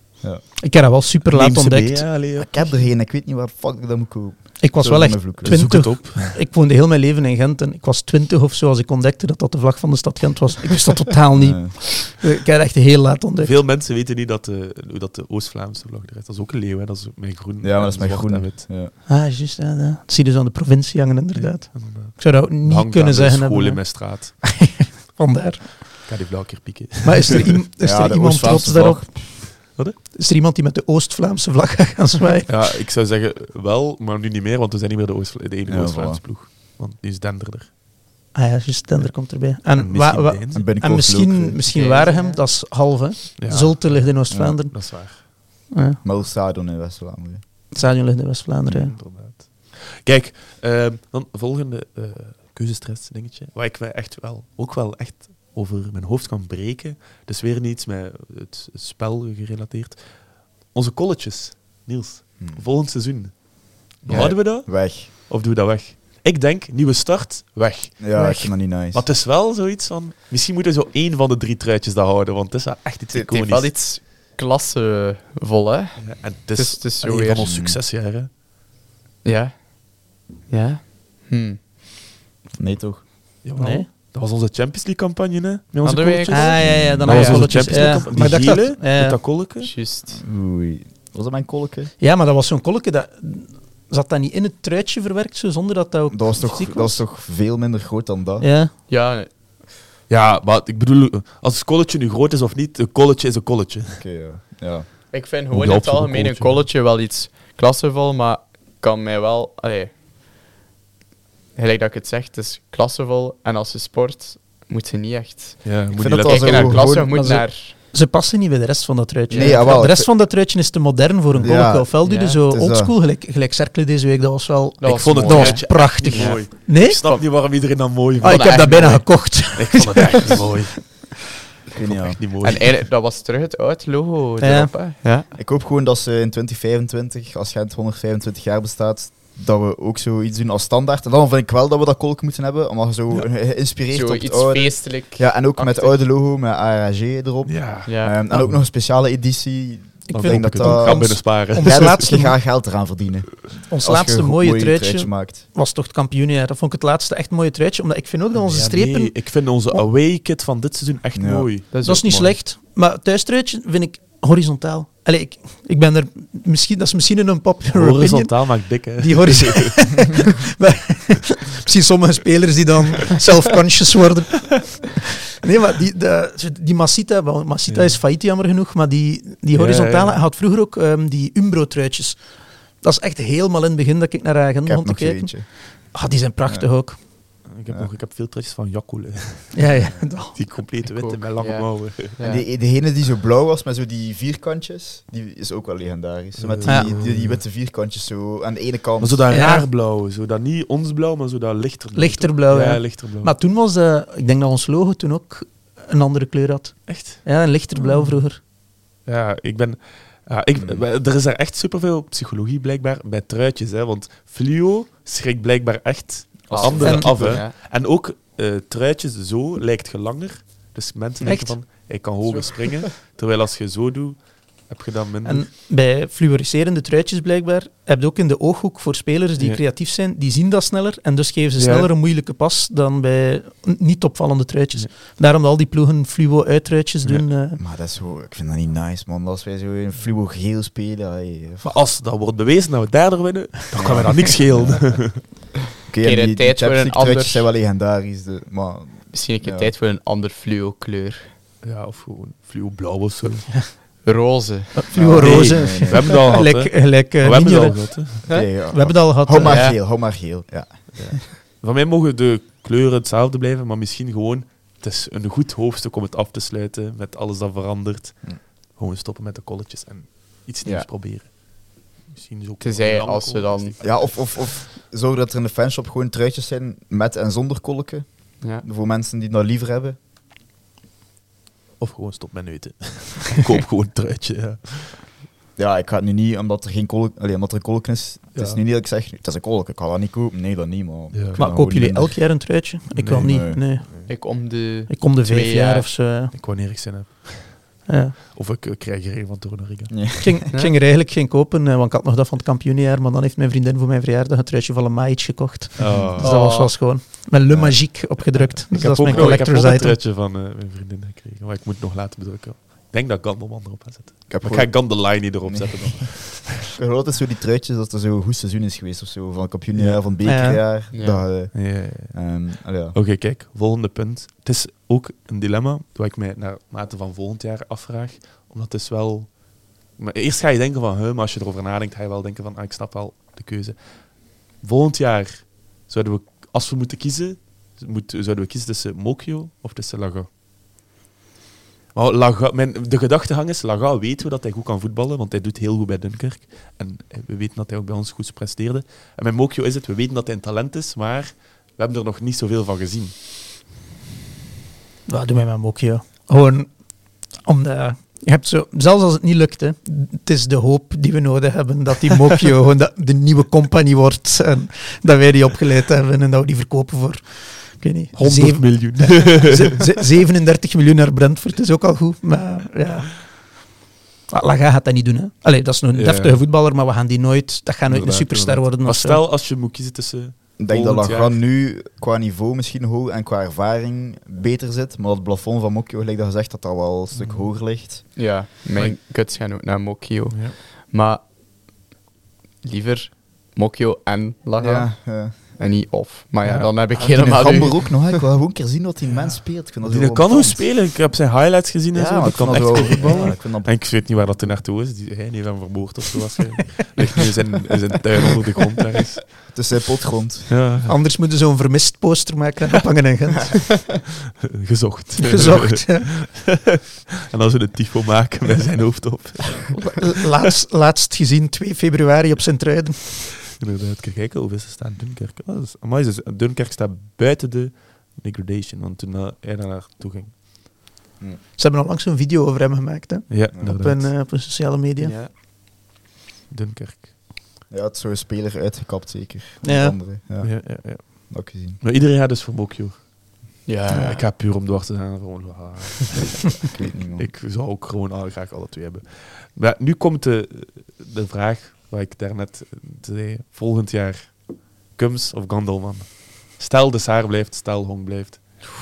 Ik heb dat wel super laat Neem ze mee, ontdekt. ja, allee, ja. Ik heb er geen, ik weet niet waar fuck ik dat moet kopen. Ik was Zo wel van echt mijn vloeken. 20. Zoek het op. Ik woonde heel mijn leven in Gent en ik was 20 of zo als ik ontdekte dat dat de vlag van de stad Gent was. Ik wist dat totaal niet. Ik heb het echt heel laat ontdekt. Veel mensen weten niet hoe dat de Oost-Vlaamse vlag eruit is. Dat is ook een leeuw, hè. Dat is met groen. Ja, maar dat is en met zwart en groen. wit. Ja. Ah, juist. Ja, dat zie je dus aan de provincie hangen, inderdaad. Ja, inderdaad. Ik zou dat ook niet Hangt kunnen aan de zeggen. school in hebben, mijn straat. hè. Vandaar. Ik ga die vlag een keer pieken. Maar is er, is Ja, er de iemand Oost-Vlaamse trots daarop? Wat, hè? Is er iemand die met de Oost-Vlaamse vlag gaat gaan zwaaien? Ja, ik zou zeggen wel, maar nu niet meer, want we zijn niet meer de enige Ja, Oost-Vlaamse voilà. ploeg. Want die is denderder. Ah ja, juist. Tender komt erbij. En, misschien wa- Deense. En en binnenkort misschien, ook, misschien Deense, Waregem, ja. dat is half, hè. Ja. Zulte ligt in Oost-Vlaanderen. Dat is waar. Ja. Maar ook stadion in West-Vlaanderen. Het stadion ligt in West-Vlaanderen, ja. Inderdaad. Kijk, dan volgende keuzestress dingetje, waar ik mij echt ook wel echt over mijn hoofd kan breken. Dus weer niets met het spel gerelateerd. Onze colletjes, Niels. Volgend seizoen. Behouden we dat? Weg. Of doen we dat weg? Ik denk, nieuwe start, weg. Ja, Weg. ik vind dat niet nice. Maar het is wel zoiets van... Misschien moeten we zo 1 van de 3 truitjes daar houden, want het is wel echt iets Het heeft wel iconisch. iets klassevol, hè. Ja, en het is, Het is zo een weer- van ons succesjaren. Ja. Ja. Nee, toch? Jawel. Nee? Dat was onze Champions League campagne, hè? Met onze Hadden wij- colletjes. Ah, ja, dan Dat had was je onze colletjes, Champions League ja. campagne. Maar Die ik dacht gele, dat- ja, ja. met dat kolleke. Juist. Oei. Was dat mijn kolke? Ja, maar dat was zo'n kolkje dat... Zat dat niet in het truitje verwerkt, zo, zonder dat dat ook Dat was toch, ziek dat was toch veel minder groot dan dat? Ja. Ja, nee. Ja, maar ik bedoel, als het kolletje nu groot is of niet, een kolletje is een kolletje. Oké, ja. Ja. Ik vind Hoe gewoon in helpt het zo'n algemeen een kolletje? kolletje wel iets klassevol, maar kan mij wel... Allee, gelijk dat ik het zeg, het is klassevol. En als je sport, moet je niet echt Ja, moet vind niet dat wel letten. zo kijken naar klasse, je gewoon- moet maar naar Ze passen niet bij de rest van dat truitje. Nee, jawel, de rest van dat truitje is te modern voor een Ja, kolk. Ofwel doe je ja, zo het is oldschool, gelijk Cercle deze week. Dat was wel... Dat ik vond het mooi, dat hè. was prachtig. mooi. Nee? Ik snap niet waarom iedereen dat mooi Ah, vond. ik heb echt dat bijna mooi. gekocht. Ik vond het echt niet mooi. Ik weet niet, ja. Echt niet mooi. En eigenlijk, dat was terug het oud logo Ja. erop, hè. Ja. Ik hoop gewoon dat ze in 2025, als Gent 125 jaar bestaat, dat we ook zoiets doen als standaard. En dan vind ik wel dat we dat kolk moeten hebben, omdat je zo geïnspireerd Zo op het iets oude... feestelijk. Ja, en ook met het achtig. oude logo, met ARAG erop. Ja, Ja. En ook nog een speciale editie. Ik dan vind denk dat ik het ook. dat- Ga binnen sparen. Ons Ja, dus laatste- je gaat geld eraan verdienen. Ons Als laatste je een mooie mooi truitje maakt. was toch het kampioenjaar. Dat vond ik het laatste echt mooie truitje. Omdat ik vind ook dat onze Ja, strepen... nee, ik vind onze away kit van dit seizoen echt Ja. mooi. Dat is ook niet mooi. slecht. Maar het thuistruitje vind ik horizontaal. Allee, ik ben er... Dat is misschien een popular opinion. Horizontaal maakt dik, hè. Die horizontaal... Misschien sommige spelers die dan self-conscious worden. Nee, maar die Masita... want Masita Ja. is failliet, jammer genoeg. Maar die horizontale had vroeger ook die Umbro-truitjes. Dat is echt helemaal in het begin dat ik naar Agent Ik heb begon te nog zo kijken. eentje. Ah, die zijn prachtig ook. Ik heb veel truitjes van Jakkoele. Ja, ja. Die complete Ik witte ook, met lange ja. mouwen. Ja. En degene die zo blauw was met zo die vierkantjes, die is ook wel legendarisch. Zo met Ja. die witte vierkantjes zo aan de ene kant. Maar zo dat Ja. raar blauw. Zo dat niet ons blauw, maar zo dat lichter blauw. Lichterblauw, Ja, ja. lichterblauw. Maar toen was... ik denk dat ons logo toen ook een andere kleur had. echt? Ja, een lichterblauw vroeger. Ja, ik ben... Ja, er is daar echt superveel psychologie blijkbaar bij truitjes. Hè, want fluo schrikt blijkbaar echt Als anderen en- af. Hè. Ja. En ook truitjes zo lijkt je langer. Dus mensen denken Echt? van, hij kan hoger springen. Terwijl als je zo doet, heb je dan minder. En bij fluoriserende truitjes blijkbaar heb je ook in de ooghoek voor spelers die Ja. creatief zijn, die zien dat sneller en dus geven ze Ja. sneller een moeilijke pas dan bij niet opvallende truitjes. Ja. Daarom dat al die ploegen fluo-uittruitjes Ja. doen. Maar dat is zo, ik vind dat niet nice, man. Als wij zo in fluo geel spelen. Maar als dat wordt bewezen dat we derde winnen, dan kan we dat niks schelen. Oké, Keer en een die tijd voor een Champions League truitjes ander- zijn wel legendarisch. Maar Misschien een keer Ja. tijd voor een ander fluo kleur. Ja, of gewoon fluo blauw of zo. Roze. Fluo-roze. nee. We hebben het al gehad, hè. Gelijk Maar we hebben het al Nino. gehad, hè. oké, ja. We hebben het al gehad. Hou maar Ja. geel, hou maar geel. Ja. Van mij mogen de kleuren hetzelfde blijven, maar misschien gewoon... Het is een goed hoofdstuk om het af te sluiten met alles dat verandert. Hm. Gewoon stoppen met de kolletjes en iets nieuws Ja. proberen. Misschien is ook Tenzij wel als we dan... Ja, of zorg dat er in de fanshop gewoon truitjes zijn met en zonder kolken. Ja. Voor mensen die dat liever hebben. Of gewoon stop met neuten. Koop gewoon een truitje. Ja. Ja, ik ga het nu niet, omdat er geen kolk, omdat er een kolk is. Het is Ja. nu niet dat ik zeg, het is een kolk, ik ga dat niet kopen. Nee, dat niet, maar... ik vind dat Maar gewoon kopen jullie minder. elk jaar een truitje? Ik wel Nee. niet. Nee. Nee. Ik om de... Ik kom de 5 2 jaar jaar. of zo. Ja. Ik wanneer ik zin heb. Ja. Of ik krijg er een van Tornariga. Nee. Ik ging er eigenlijk geen kopen, want ik had nog dat van het kampioenjaar, maar dan heeft mijn vriendin voor mijn verjaardag een truitje van Lemaitre gekocht. Dus dat was wel schoon. Met Le Magique opgedrukt. Dus Ik dat heb is ook mijn nog een collector's item. truitje van mijn vriendin gekregen, maar ik moet het nog laten bedrukken. Ik denk dat ik Gandelman erop ga zetten. Ik heb Maar ik ga Gandelline niet erop Nee. zetten dan. Ik hoor altijd zo die truitjes dat er zo'n goed seizoen is geweest of zo. Van kampioenjaar, van bekerjaar. Ja. Dat, Ja, ja, ja. ja. Oké, kijk, volgende punt. Het is ook een dilemma dat ik mij naar mate van volgend jaar afvraag. Omdat het is wel... Maar eerst ga je denken van, maar als je erover nadenkt, ga je wel denken van, ik snap wel de keuze. Volgend jaar zouden we, als we moeten kiezen, zouden we kiezen tussen Mokyo of tussen Laga. Maar de gedachtegang is, Laga weten we dat hij goed kan voetballen, want hij doet heel goed bij Dunkirk. En we weten dat hij ook bij ons goed presteerde. En bij Mokyo is het, we weten dat hij een talent is, maar we hebben er nog niet zoveel van gezien. Ja, doe mij maar Mokyo. Gewoon omdat... Je hebt zo, zelfs als het niet lukt, hè, het is de hoop die we nodig hebben dat die Mokyo gewoon de nieuwe compagnie wordt en dat wij die opgeleid hebben en dat we die verkopen voor, ik weet niet, 100 miljoen. 37 miljoen naar Brentford is ook al goed, maar ja. Laga gaat dat niet doen, hè. Allee, dat is een Ja. deftige voetballer, maar we gaan die nooit, dat gaat nooit een Inderdaad, superster inderdaad. worden. Maar of zo. stel, als je moet kiezen tussen... Ik denk dat volgend Lagan jaar- nu qua niveau misschien hoog en qua ervaring beter zit. Maar het plafond van Mokyo, gelijk dat gezegd, dat wel een stuk hoger ligt. Ja, mijn guts gaan ook naar Mokyo. Ja. Maar liever Mokyo en Laga. Ja. en niet of. Maar ja, Ja. dan heb ik Die helemaal... Gamber ook nog, hè. Ik wil gewoon een keer zien wat die mens speelt. Ik vind dat Die zo kan goed opvallend. spelen. Ik heb zijn highlights gezien en Ja, zo. maar Die ik vind kan echt dat goed wel... voetballen. Ja, ik vind dat... En ik weet niet waar dat toen naartoe is. Hij heeft hem vermoord of zo waarschijnlijk. Ligt nu in zijn tuin onder de grond ergens. Het is zijn potgrond. Ja, Anders moeten ze zo'n vermist poster maken en ophangen in Gent. gezocht. Gezocht. Ja. En dan ze een tifo maken met zijn hoofd op. Laatst gezien, 2 februari op Sint-Truiden. Inderdaad, kijk hoeveel ze staan. Dunkerk. Amai, Dunkerk staat buiten de degradation, want toen hij daar naartoe ging. Ze hebben al langs een video over hem gemaakt, hè? Ja, Op inderdaad. hun sociale media. Ja. Dunkerk. Ja, het is zo'n speler uitgekapt, zeker. Ja. Andere. Ja, Ja. dat heb ik gezien. Maar iedereen gaat dus voor Mokjo. Ja. Ik ga puur om dwars te gaan. Gewoon, Ik weet niet, man. ik zou ook gewoon graag alle twee hebben. Maar nu komt de vraag waar ik daarnet zei. Volgend jaar Kums of Gandelman? Stel de Saar blijft, stel Hong blijft.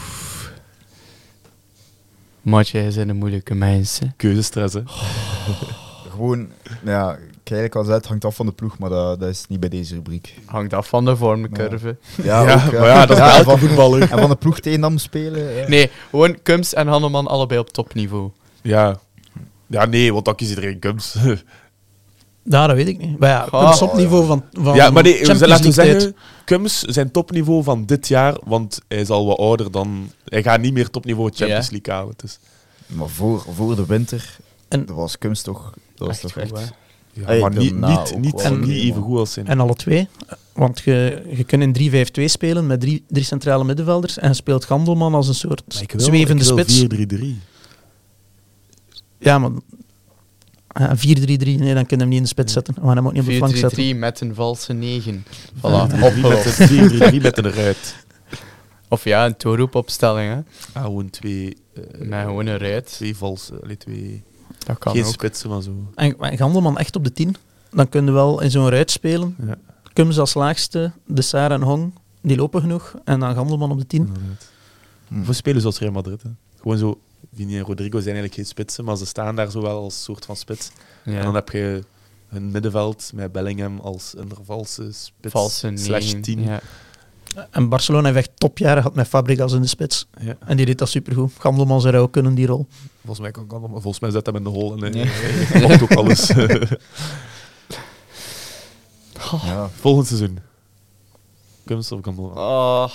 Matje, hij zijn een moeilijke mensen. Keuzestress, hè. Gewoon, ja, ik eigenlijk al zei, het hangt af van de ploeg, maar dat is niet bij deze rubriek. Hangt af van de vormcurve. Ja, Ja, ook, maar ja, dat is bij elke van, voetballer. en van de ploeg tegen hem spelen. Ja. Nee, gewoon Kums en Hanneman allebei op topniveau. Ja. Ja, nee, want dan kiest iedereen Kums. Ja, dat weet ik niet. Maar ja, Oh, Kums op niveau van Ja, maar nee, Champions laten we League tijd. zeggen, Kums zijn topniveau van dit jaar, want hij is al wat ouder dan... Hij gaat niet meer topniveau Champions League halen. Dus. Maar voor de winter, En- dat was Kunst toch... Dat was Echt toch goed, echt... Ja, Hey, maar niet, daarna niet, ook niet, wel. niet En- even goed als zijn. En alle twee. Want je kunt in 3-5-2 spelen met drie centrale middenvelders en je speelt Gandelman als een soort Maar ik wil- zwevende ik wil spits. 4-3-3. Ja, maar... 4-3-3, nee, dan kun je hem niet in de spits zetten. We gaan hem ook niet op de flank zetten. 4-3-3 met een valse 9. Voilà, 4-3-3 met opgelost. een 4-3-3 met een ruit. Of ja, een toeroepopstelling, hè. Ah, gewoon twee... Met gewoon een ruit. Twee valse... twee... Dat kan Geen ook. spitsen, maar zo. En Gandelman echt op de 10. Dan kun je wel in zo'n ruit spelen. Ja, Kums als laagste, De Saar en Hong, die lopen genoeg. En dan Gandelman op de 10. inderdaad. Of we spelen zoals Real Madrid. Hè. Gewoon zo... Vini en Rodrigo zijn eigenlijk geen spitsen, maar ze staan daar zo wel als soort van spits. En dan Ja. heb je een middenveld met Bellingham als een valse spits. Valse slash 9. 10. Ja. En Barcelona heeft echt topjaren gehad met Fabregas in de spits. Ja. En die deed dat supergoed. Gandelman zou ook kunnen, die rol. Volgens mij zet hem in de hol en Ja. hij pakt ook alles. Ja. Volgend seizoen. Kunst of Gandelman? Oh.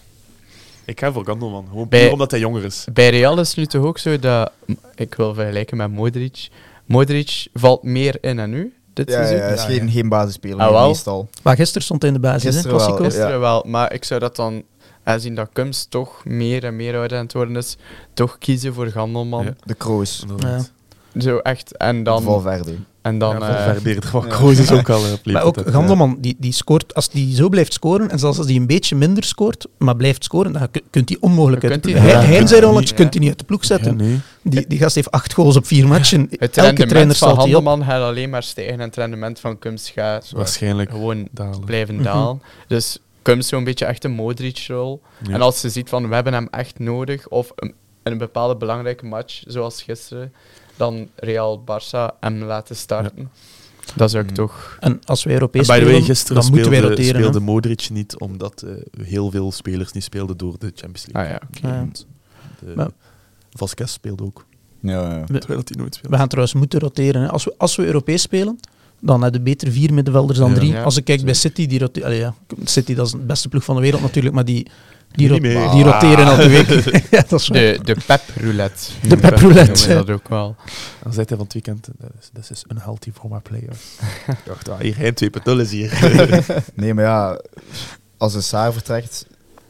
Ik ga voor Gandelman. Gewoon Bij- puur omdat hij jonger is. Bij Real is het nu toch ook zo dat... Ik wil vergelijken met Modric. Modric valt meer in dan nu, dit Ja, seizoen. ja, hij is geen basisspeler Ah, meer, wel. meestal. Maar gisteren stond hij in de basis, hè, Gisteren wel, Classico. ja. Gisteren wel, maar ik zou dat dan... Aangezien dat Kums toch meer en meer ouder aan het worden is, toch kiezen voor Gandelman. Ja. De Kroos. Inderdaad. Zo echt. En De dan... Valverde. En dan Ja, Valverde, van ja. Kroos is ook al op Maar leeftijd, ook hè. Gandelman, die scoort, als die zo blijft scoren, en zelfs als die een beetje minder scoort, maar blijft scoren, dan kunt hij onmogelijk Dan uit de kunt ploeg. hij- Hij Ja, zijn ja. rolletjes Ja. kunt hij niet uit de ploeg Ja, zetten. nee. Die gast heeft 8 goals op 4 matchen. het Elke rendement trainer van stelt die op. Handelman gaat alleen maar stijgen en het rendement van Kums gaat Waarschijnlijk gewoon dalen. blijven dalen. Dus Kums zo'n beetje echt een Modric-rol. Ja. En als je ziet van we hebben hem echt nodig, of een bepaalde belangrijke match, zoals gisteren, dan Real-Barça hem laten starten. Dat zou ik toch... En als we Europees By the way, spelen, gisteren dan moeten wij roteren. speelde hè. Modric niet, omdat heel veel spelers niet speelden door de Champions League. Ah ja, oké. Ja. Want, Maar- Vasquez speelde ook, Ja, ja. terwijl hij nooit speelde. We gaan trouwens moeten roteren. Hè. Als we Europees spelen, dan hebben we beter 4 middenvelders dan Ja. 3. Ja, Als ik kijk bij City, die roteren... Allee, ja. City, dat is de beste ploeg van de wereld natuurlijk, maar die Niet meer. die roteren elke week. Ja, dat is waar. De Pep-roulette. De Pep-roulette, noemen we dat ook wel. Dan zei hij van het weekend, this is unhealthy for my players. Ik dacht, hier geen 2.0 is hier. Nee, maar ja, als de Saar vertrekt,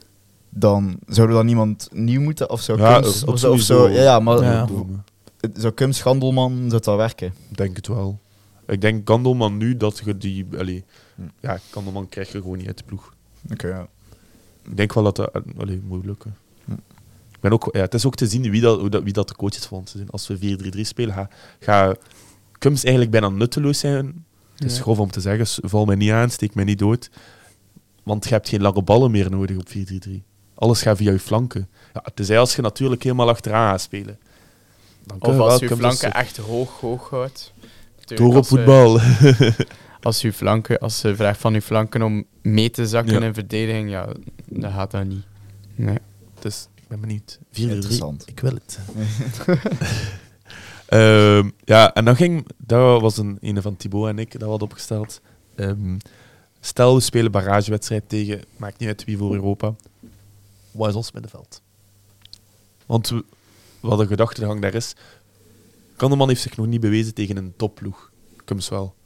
dan zou er dan niemand nieuw moeten? Of zou Ja, Kums... dat Of zo, of sowieso. zo, ja, maar Ja. zou Kums Gandelman, zou dat werken? Ik denk het wel. Ik denk Gandelman nu dat je die... Hm. Ja, Gandelman krijg je gewoon niet uit de ploeg. Oké, ja. Ik denk wel dat dat moet lukken. Hm. Ik ben ook, ja, het is ook te zien wie dat de coach is volgend seizoen. Als we 4-3-3 spelen, ga Kums eigenlijk bijna nutteloos zijn. Het is Ja. grof om te zeggen, val mij niet aan, steek mij niet dood. Want je hebt geen lange ballen meer nodig op 4-3-3. Alles gaat via je flanken. Ja, tenzij als je natuurlijk helemaal achteraan gaat spelen. Dan kun Of je als wel je Kums flanken als- echt hoog houdt. Natuurlijk door op als we- voetbal. als ze vraagt van uw flanken om mee te zakken Ja. in verdediging, ja, dan gaat dat niet. Nee. Dus ik ben benieuwd. 4-3. Interessant. Ik wil het. Ja, en dan dat was een van Thibaut en ik, dat we hadden opgesteld. Stel, we spelen barragewedstrijd tegen, maakt niet uit wie voor Europa. Wat is ons middenveld? Want we hadden gedacht, de gang daar is. Kandeman heeft zich nog niet bewezen tegen een topploeg. Kums wel.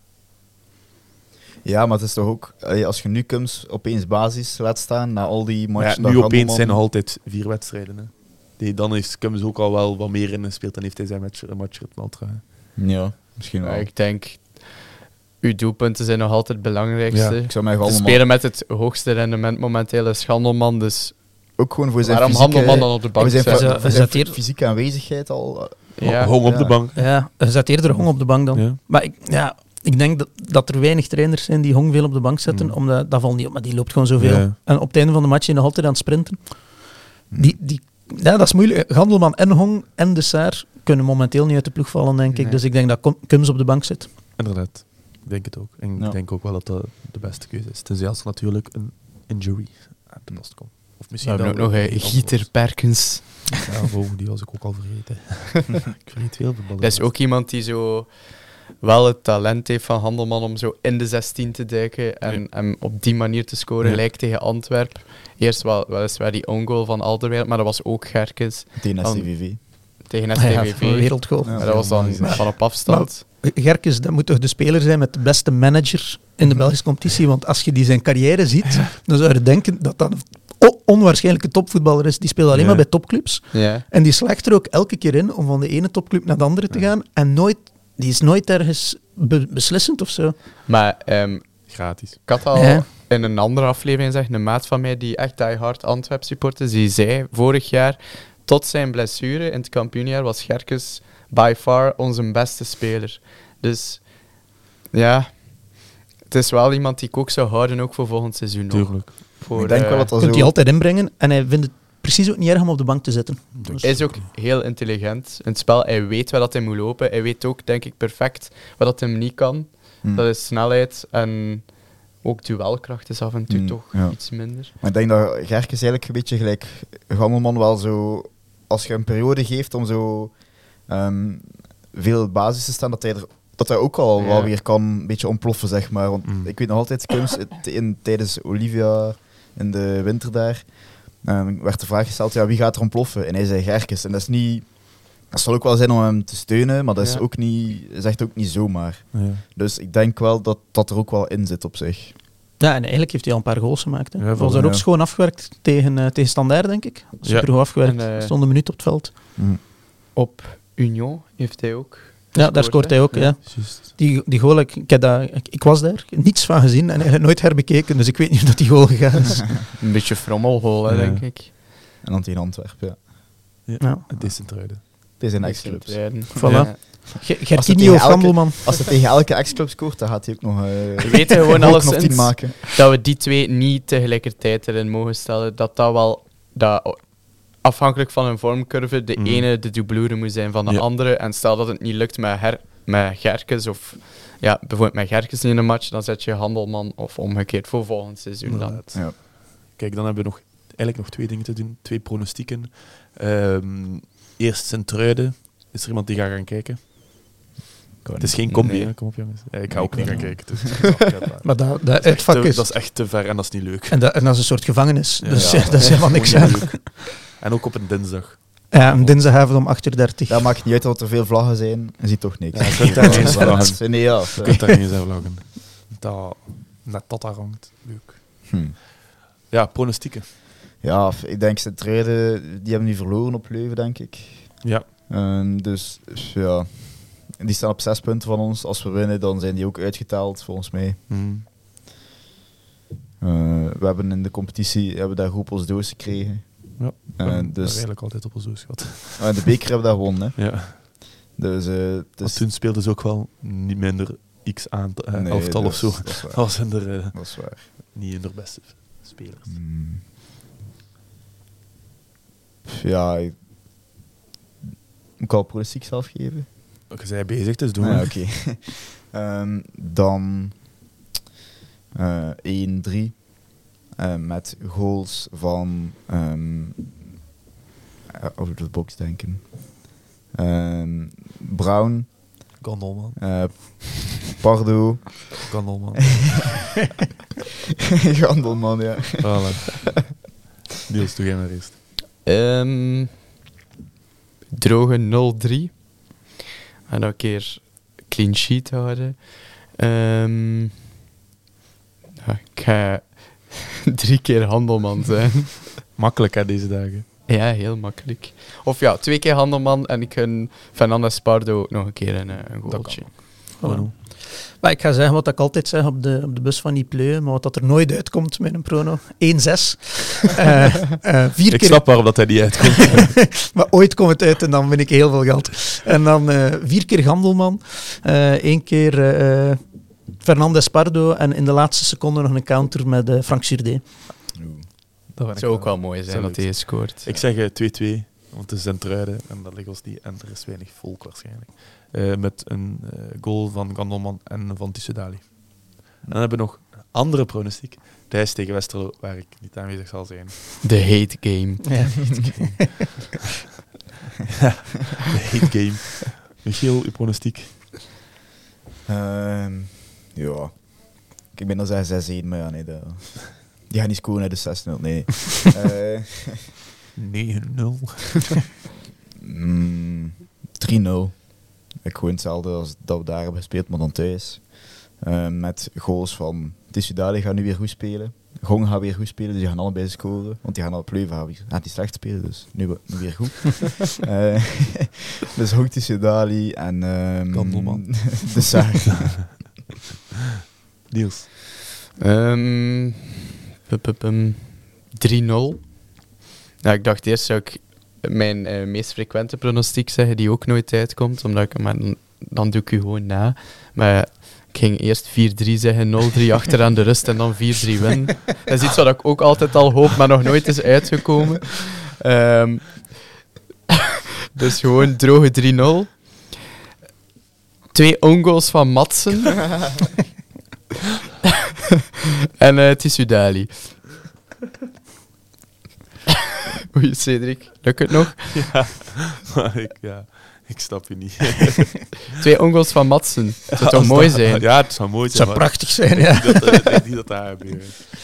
Ja, maar het is toch ook, als je nu Kums opeens basis laat staan, na al die Maar matchen... ja, nu dat opeens Gandelman- zijn nog altijd 4 wedstrijden. Hè. Dan heeft Kums ook al wel wat meer ingespeeld en heeft hij zijn matchritme al terug. Ja, misschien wel. Ja, ik denk, uw doelpunten zijn nog altijd het belangrijkste. Ik zou mij Te Gandelman... spelen met het hoogste rendement momenteel is Gandelman, dus Ook gewoon voor zijn waarom fysieke... Gandelman dan op de bank voor zijn, zetten? voor zijn hier- fysieke aanwezigheid al... Ja. Hong op Ja. de bank. Ja, je zet eerder Hong op de bank dan. Ja. Maar ik denk dat er weinig trainers zijn die Hong veel op de bank zetten, omdat dat valt niet op, maar die loopt gewoon zoveel. Ja. En op het einde van de match is hij nog altijd aan het sprinten. Ja, dat is moeilijk. Gandelman en Hong en De Saar kunnen momenteel niet uit de ploeg vallen, denk ik. Nee. Dus ik denk dat Kums op de bank zit. Inderdaad. Ik denk het ook. En Ja. ik denk ook wel dat dat de beste keuze is. Tenzij als er natuurlijk een injury aan de post komt. Of We misschien hebben ook dat nog we- een Gieter Perkins. Ja, die was ik ook al vergeten. Ik vergeet veel voetballers. Dat is ook iemand die zo wel het talent heeft van Handelman om zo in de 16 te duiken en op die manier te scoren, Ja. lijkt tegen Antwerp. Eerst weliswaar die ongoal van Alderweireld, maar dat was ook Gerkes Tegen Dan- STVV. tegen Ja, STVV. een wereldgoal. Ja. Maar dat was dan van op afstand. Gerkes, dat moet toch de speler zijn met de beste manager in de Belgische competitie? Want als je die zijn carrière ziet, dan zou je denken dat dat een onwaarschijnlijke topvoetballer is. Die speelt alleen Ja. maar bij topclubs. Ja. En die slaagt er ook elke keer in om van de ene topclub naar de andere te gaan. En die is nooit ergens beslissend of zo. Maar Gratis. ik had al Ja. in een andere aflevering gezegd, een maat van mij die echt diehard Antwerp supporter is, die zei vorig jaar, tot zijn blessure in het kampioenjaar was Gerkes by far onze beste speler. Dus ja, het is wel iemand die ik ook zou houden, ook voor volgend seizoen nog. Tuurlijk. Voor, Ik denk wel dat dat Kunt zo... hij altijd inbrengen. En hij vindt het precies ook niet erg om op de bank te zitten. Dus- Hij is ook heel intelligent in het spel. Hij weet waar dat hij moet lopen. Hij weet ook, denk ik, perfect wat dat hem niet kan. Dat is snelheid en ook duelkracht is af en toe toch ja. iets minder. Maar ik denk dat Gerkes eigenlijk een beetje gelijk Gandelman wel zo... Als je een periode geeft om zo veel basis te staan, dat hij ook al wel weer kan een beetje ontploffen, zeg maar. Want ik weet nog altijd, Kums, tijdens Olivia in de winter daar, werd de vraag gesteld, ja, wie gaat er ontploffen? En hij zei Gerkes. En dat is niet... Dat zal ook wel zijn om hem te steunen, maar dat is ook niet, zegt ook niet zomaar. Ja. Dus ik denk wel dat dat er ook wel in zit op zich. Ja, en eigenlijk heeft hij al een paar goals gemaakt. Hè. Ja, Was daar ook ja. schoon afgewerkt tegen Standaard, denk ik. Super goed afgewerkt. En, Stond een minuut op het veld. Op Union heeft hij ook Ja, daar scoort hij ook. Ja. Juist. Die goal, ik was daar, niets van gezien en eigenlijk nooit herbekeken, dus ik weet niet hoe dat die goal gegaan is. een beetje frommelgoal, hè, Ja. denk ik. En dan tegen Antwerpen, ja. Ja. Het is een truiden. Het is een ex-clubs. Voilà. Ja. Gertinho of Gandelman. Als hij tegen elke ex-club scoort, dan gaat hij ook nog... We weten gewoon ook nog alleszins 10 maken. dat we die twee niet tegelijkertijd erin mogen stellen. Dat wel... Dat afhankelijk van hun vormcurve de ene de doublure moet zijn van de andere. En stel dat het niet lukt met Gerkes of... Ja, bijvoorbeeld met Gerkes in een match, dan zet je Handelman of omgekeerd voor volgend seizoen dan. Inderdaad. Ja. Kijk, dan hebben we eigenlijk nog 2 dingen te doen. 2 pronostieken. Eerst Sint-Truiden. Is er iemand die gaat gaan kijken? Het is geen combi, Nee. hè? Kom op, jongens. Ik ga ook Nee, niet gaan nee. kijken. Dus Maar dat dat, is echt uitvak te, is... dat is echt te ver en dat is niet leuk. En dat is een soort gevangenis, Ja. dus Ja, dat is helemaal niks Gewoon aan. niet leuk. En ook op een dinsdag. Ja, een dinsdagavond om 8:30 Dat maakt niet uit dat er veel vlaggen zijn. Je ziet toch niks. Ja, je kunt daar niet eens Dat vlaggen. is- nee, ja. Je kunt daar niet eens aan vloggen. Net dat daar hangt. Leuk. Ja, pronostieken. Ja, ik denk Sint-Truiden, die hebben nu verloren op Leuven, denk ik. Ja. Dus ja, die staan op 6 punten van ons. Als we winnen, dan zijn die ook uitgeteld, volgens mij. We hebben in de competitie daar goed ons doos gekregen. Ja. We hebben Dus eigenlijk altijd op ons doos gehad. de beker hebben we daar gewonnen. Hè. Ja. Dus, Maar toen speelden ze ook wel niet minder x elftal of zo. Dat is waar. Dat was in de, Dat is waar. niet in de beste spelers. Ja, ik moet al pronostiek zelf geven. Je zei bezig, dus doen we. Ah, oké. Dan 1-3. Met goals van... over de box denken. Brown. Gandelman. Pardo. Gandelman. Gandelman, ja. Voilà. Niels, doe jij maar eerst. Droge 0-3. En dan een keer clean sheet houden. Ik ga 3 keer Handelman zijn. Makkelijk hè, deze dagen. Ja, heel makkelijk. Of ja, 2 keer Handelman en ik gun Fernandes Pardo ook nog een keer een goaltje. Voilà. Maar ik ga zeggen wat ik altijd zeg op de bus van die pleuren, maar wat dat er nooit uitkomt met een prono. 1-6. 4 Ik keer... snap waarom dat hij niet uitkomt. Maar ooit komt het uit en dan win ik heel veel geld. En dan 4 keer Gandelman, 1 keer Fernandes Pardo en in de laatste seconde nog een counter met Frank Surde. Dat zou ook wel mooi zijn dat hij scoort. Ik zeg 2-2, want het is Centruiden en dat ligt ons niet en er is weinig volk waarschijnlijk. Met een goal van Gandelman en van Tissoudali. En dan hebben we nog een andere pronostiek. Thijs tegen Westerlo, waar ik niet aanwezig zal zijn. De hate game. Ja. De hate game. Michiel, uw pronostiek? Ja. Ik ben dan zeggen 6-1, maar ja, nee. Die gaan niet scoren uit de 6-0, nee. 3-0. Ik gewoon hetzelfde als dat we daar hebben gespeeld, maar dan thuis. Met goals van Tissoudali gaat nu weer goed spelen. Gong gaat weer goed spelen, dus die gaan allebei scoren. Want die gaan al Pleuven gaat die slecht spelen, dus nu weer goed. Dus Gong, Tissoudali en... Gandelman. De Saar. Niels? 3-0. Ja, ik dacht eerst zou ik mijn meest frequente pronostiek zeggen, die ook nooit uitkomt, omdat ik, maar dan doe ik u gewoon na. Maar ik ging eerst 4-3 zeggen, 0-3 achter aan de rust en dan 4-3 winnen. Dat is iets wat ik ook altijd al hoop, maar nog nooit is uitgekomen. Dus gewoon droge 3-0. 2 ongoals van Madsen. En Tissoudali. Oei, Cedric, lukt het nog? Ja, maar ik snap je niet. 2 ongoals van Madsen. Dat zou toch mooi zijn? Ja, het zou mooi Het zijn. zou prachtig zijn, ja. Ik niet dat daar gebeurt.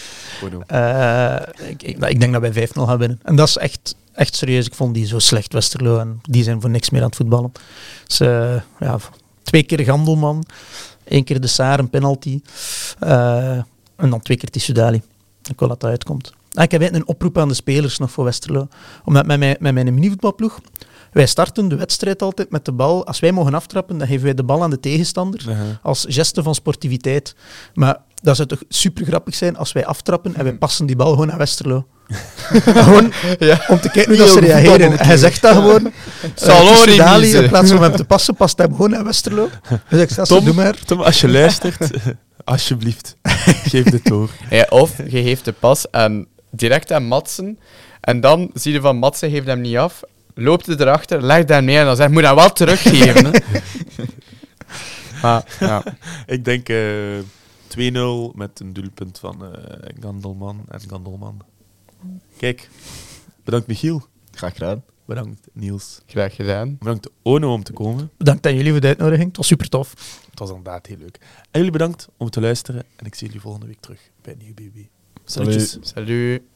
Ik denk dat wij 5-0 gaan winnen. En dat is echt serieus. Ik vond die zo slecht, Westerlo. En die zijn voor niks meer aan het voetballen. Dus 2 keer Gandelman. 1 keer de Saar, een penalty. En dan 2 keer Tissoudali. Ik wil dat dat uitkomt. Ik heb een oproep aan de spelers nog voor Westerlo. Omdat met mijn minivoetbalploeg, wij starten de wedstrijd altijd met de bal. Als wij mogen aftrappen, dan geven wij de bal aan de tegenstander. Als geste van sportiviteit. Maar dat zou toch super grappig zijn als wij aftrappen en wij passen die bal gewoon naar Westerlo. Gewoon om te kijken hoe dat ze reageren. Hij zegt dat gewoon. Tissoudali, in plaats van hem te passen, past hij gewoon naar Westerlo. Dus ik zeg, doe maar. Tom, als je luistert, alsjeblieft, geef dit door. Ja, of je geeft de pas direct aan Madsen. En dan zie je van Madsen geeft hem niet af. Loopt hij erachter, legt hem neer en dan zegt moet hij wel teruggeven. Hè. Maar, ja. Ik denk 2-0 met een doelpunt van Gandelman. Kijk, bedankt Michiel. Graag gedaan. Bedankt Niels. Graag gedaan. Bedankt Ono om te komen. Bedankt aan jullie voor de uitnodiging. Het was super tof. Het was inderdaad heel leuk. En jullie bedankt om te luisteren. En ik zie jullie volgende week terug bij Nieuw BB. Salutjes. Salut.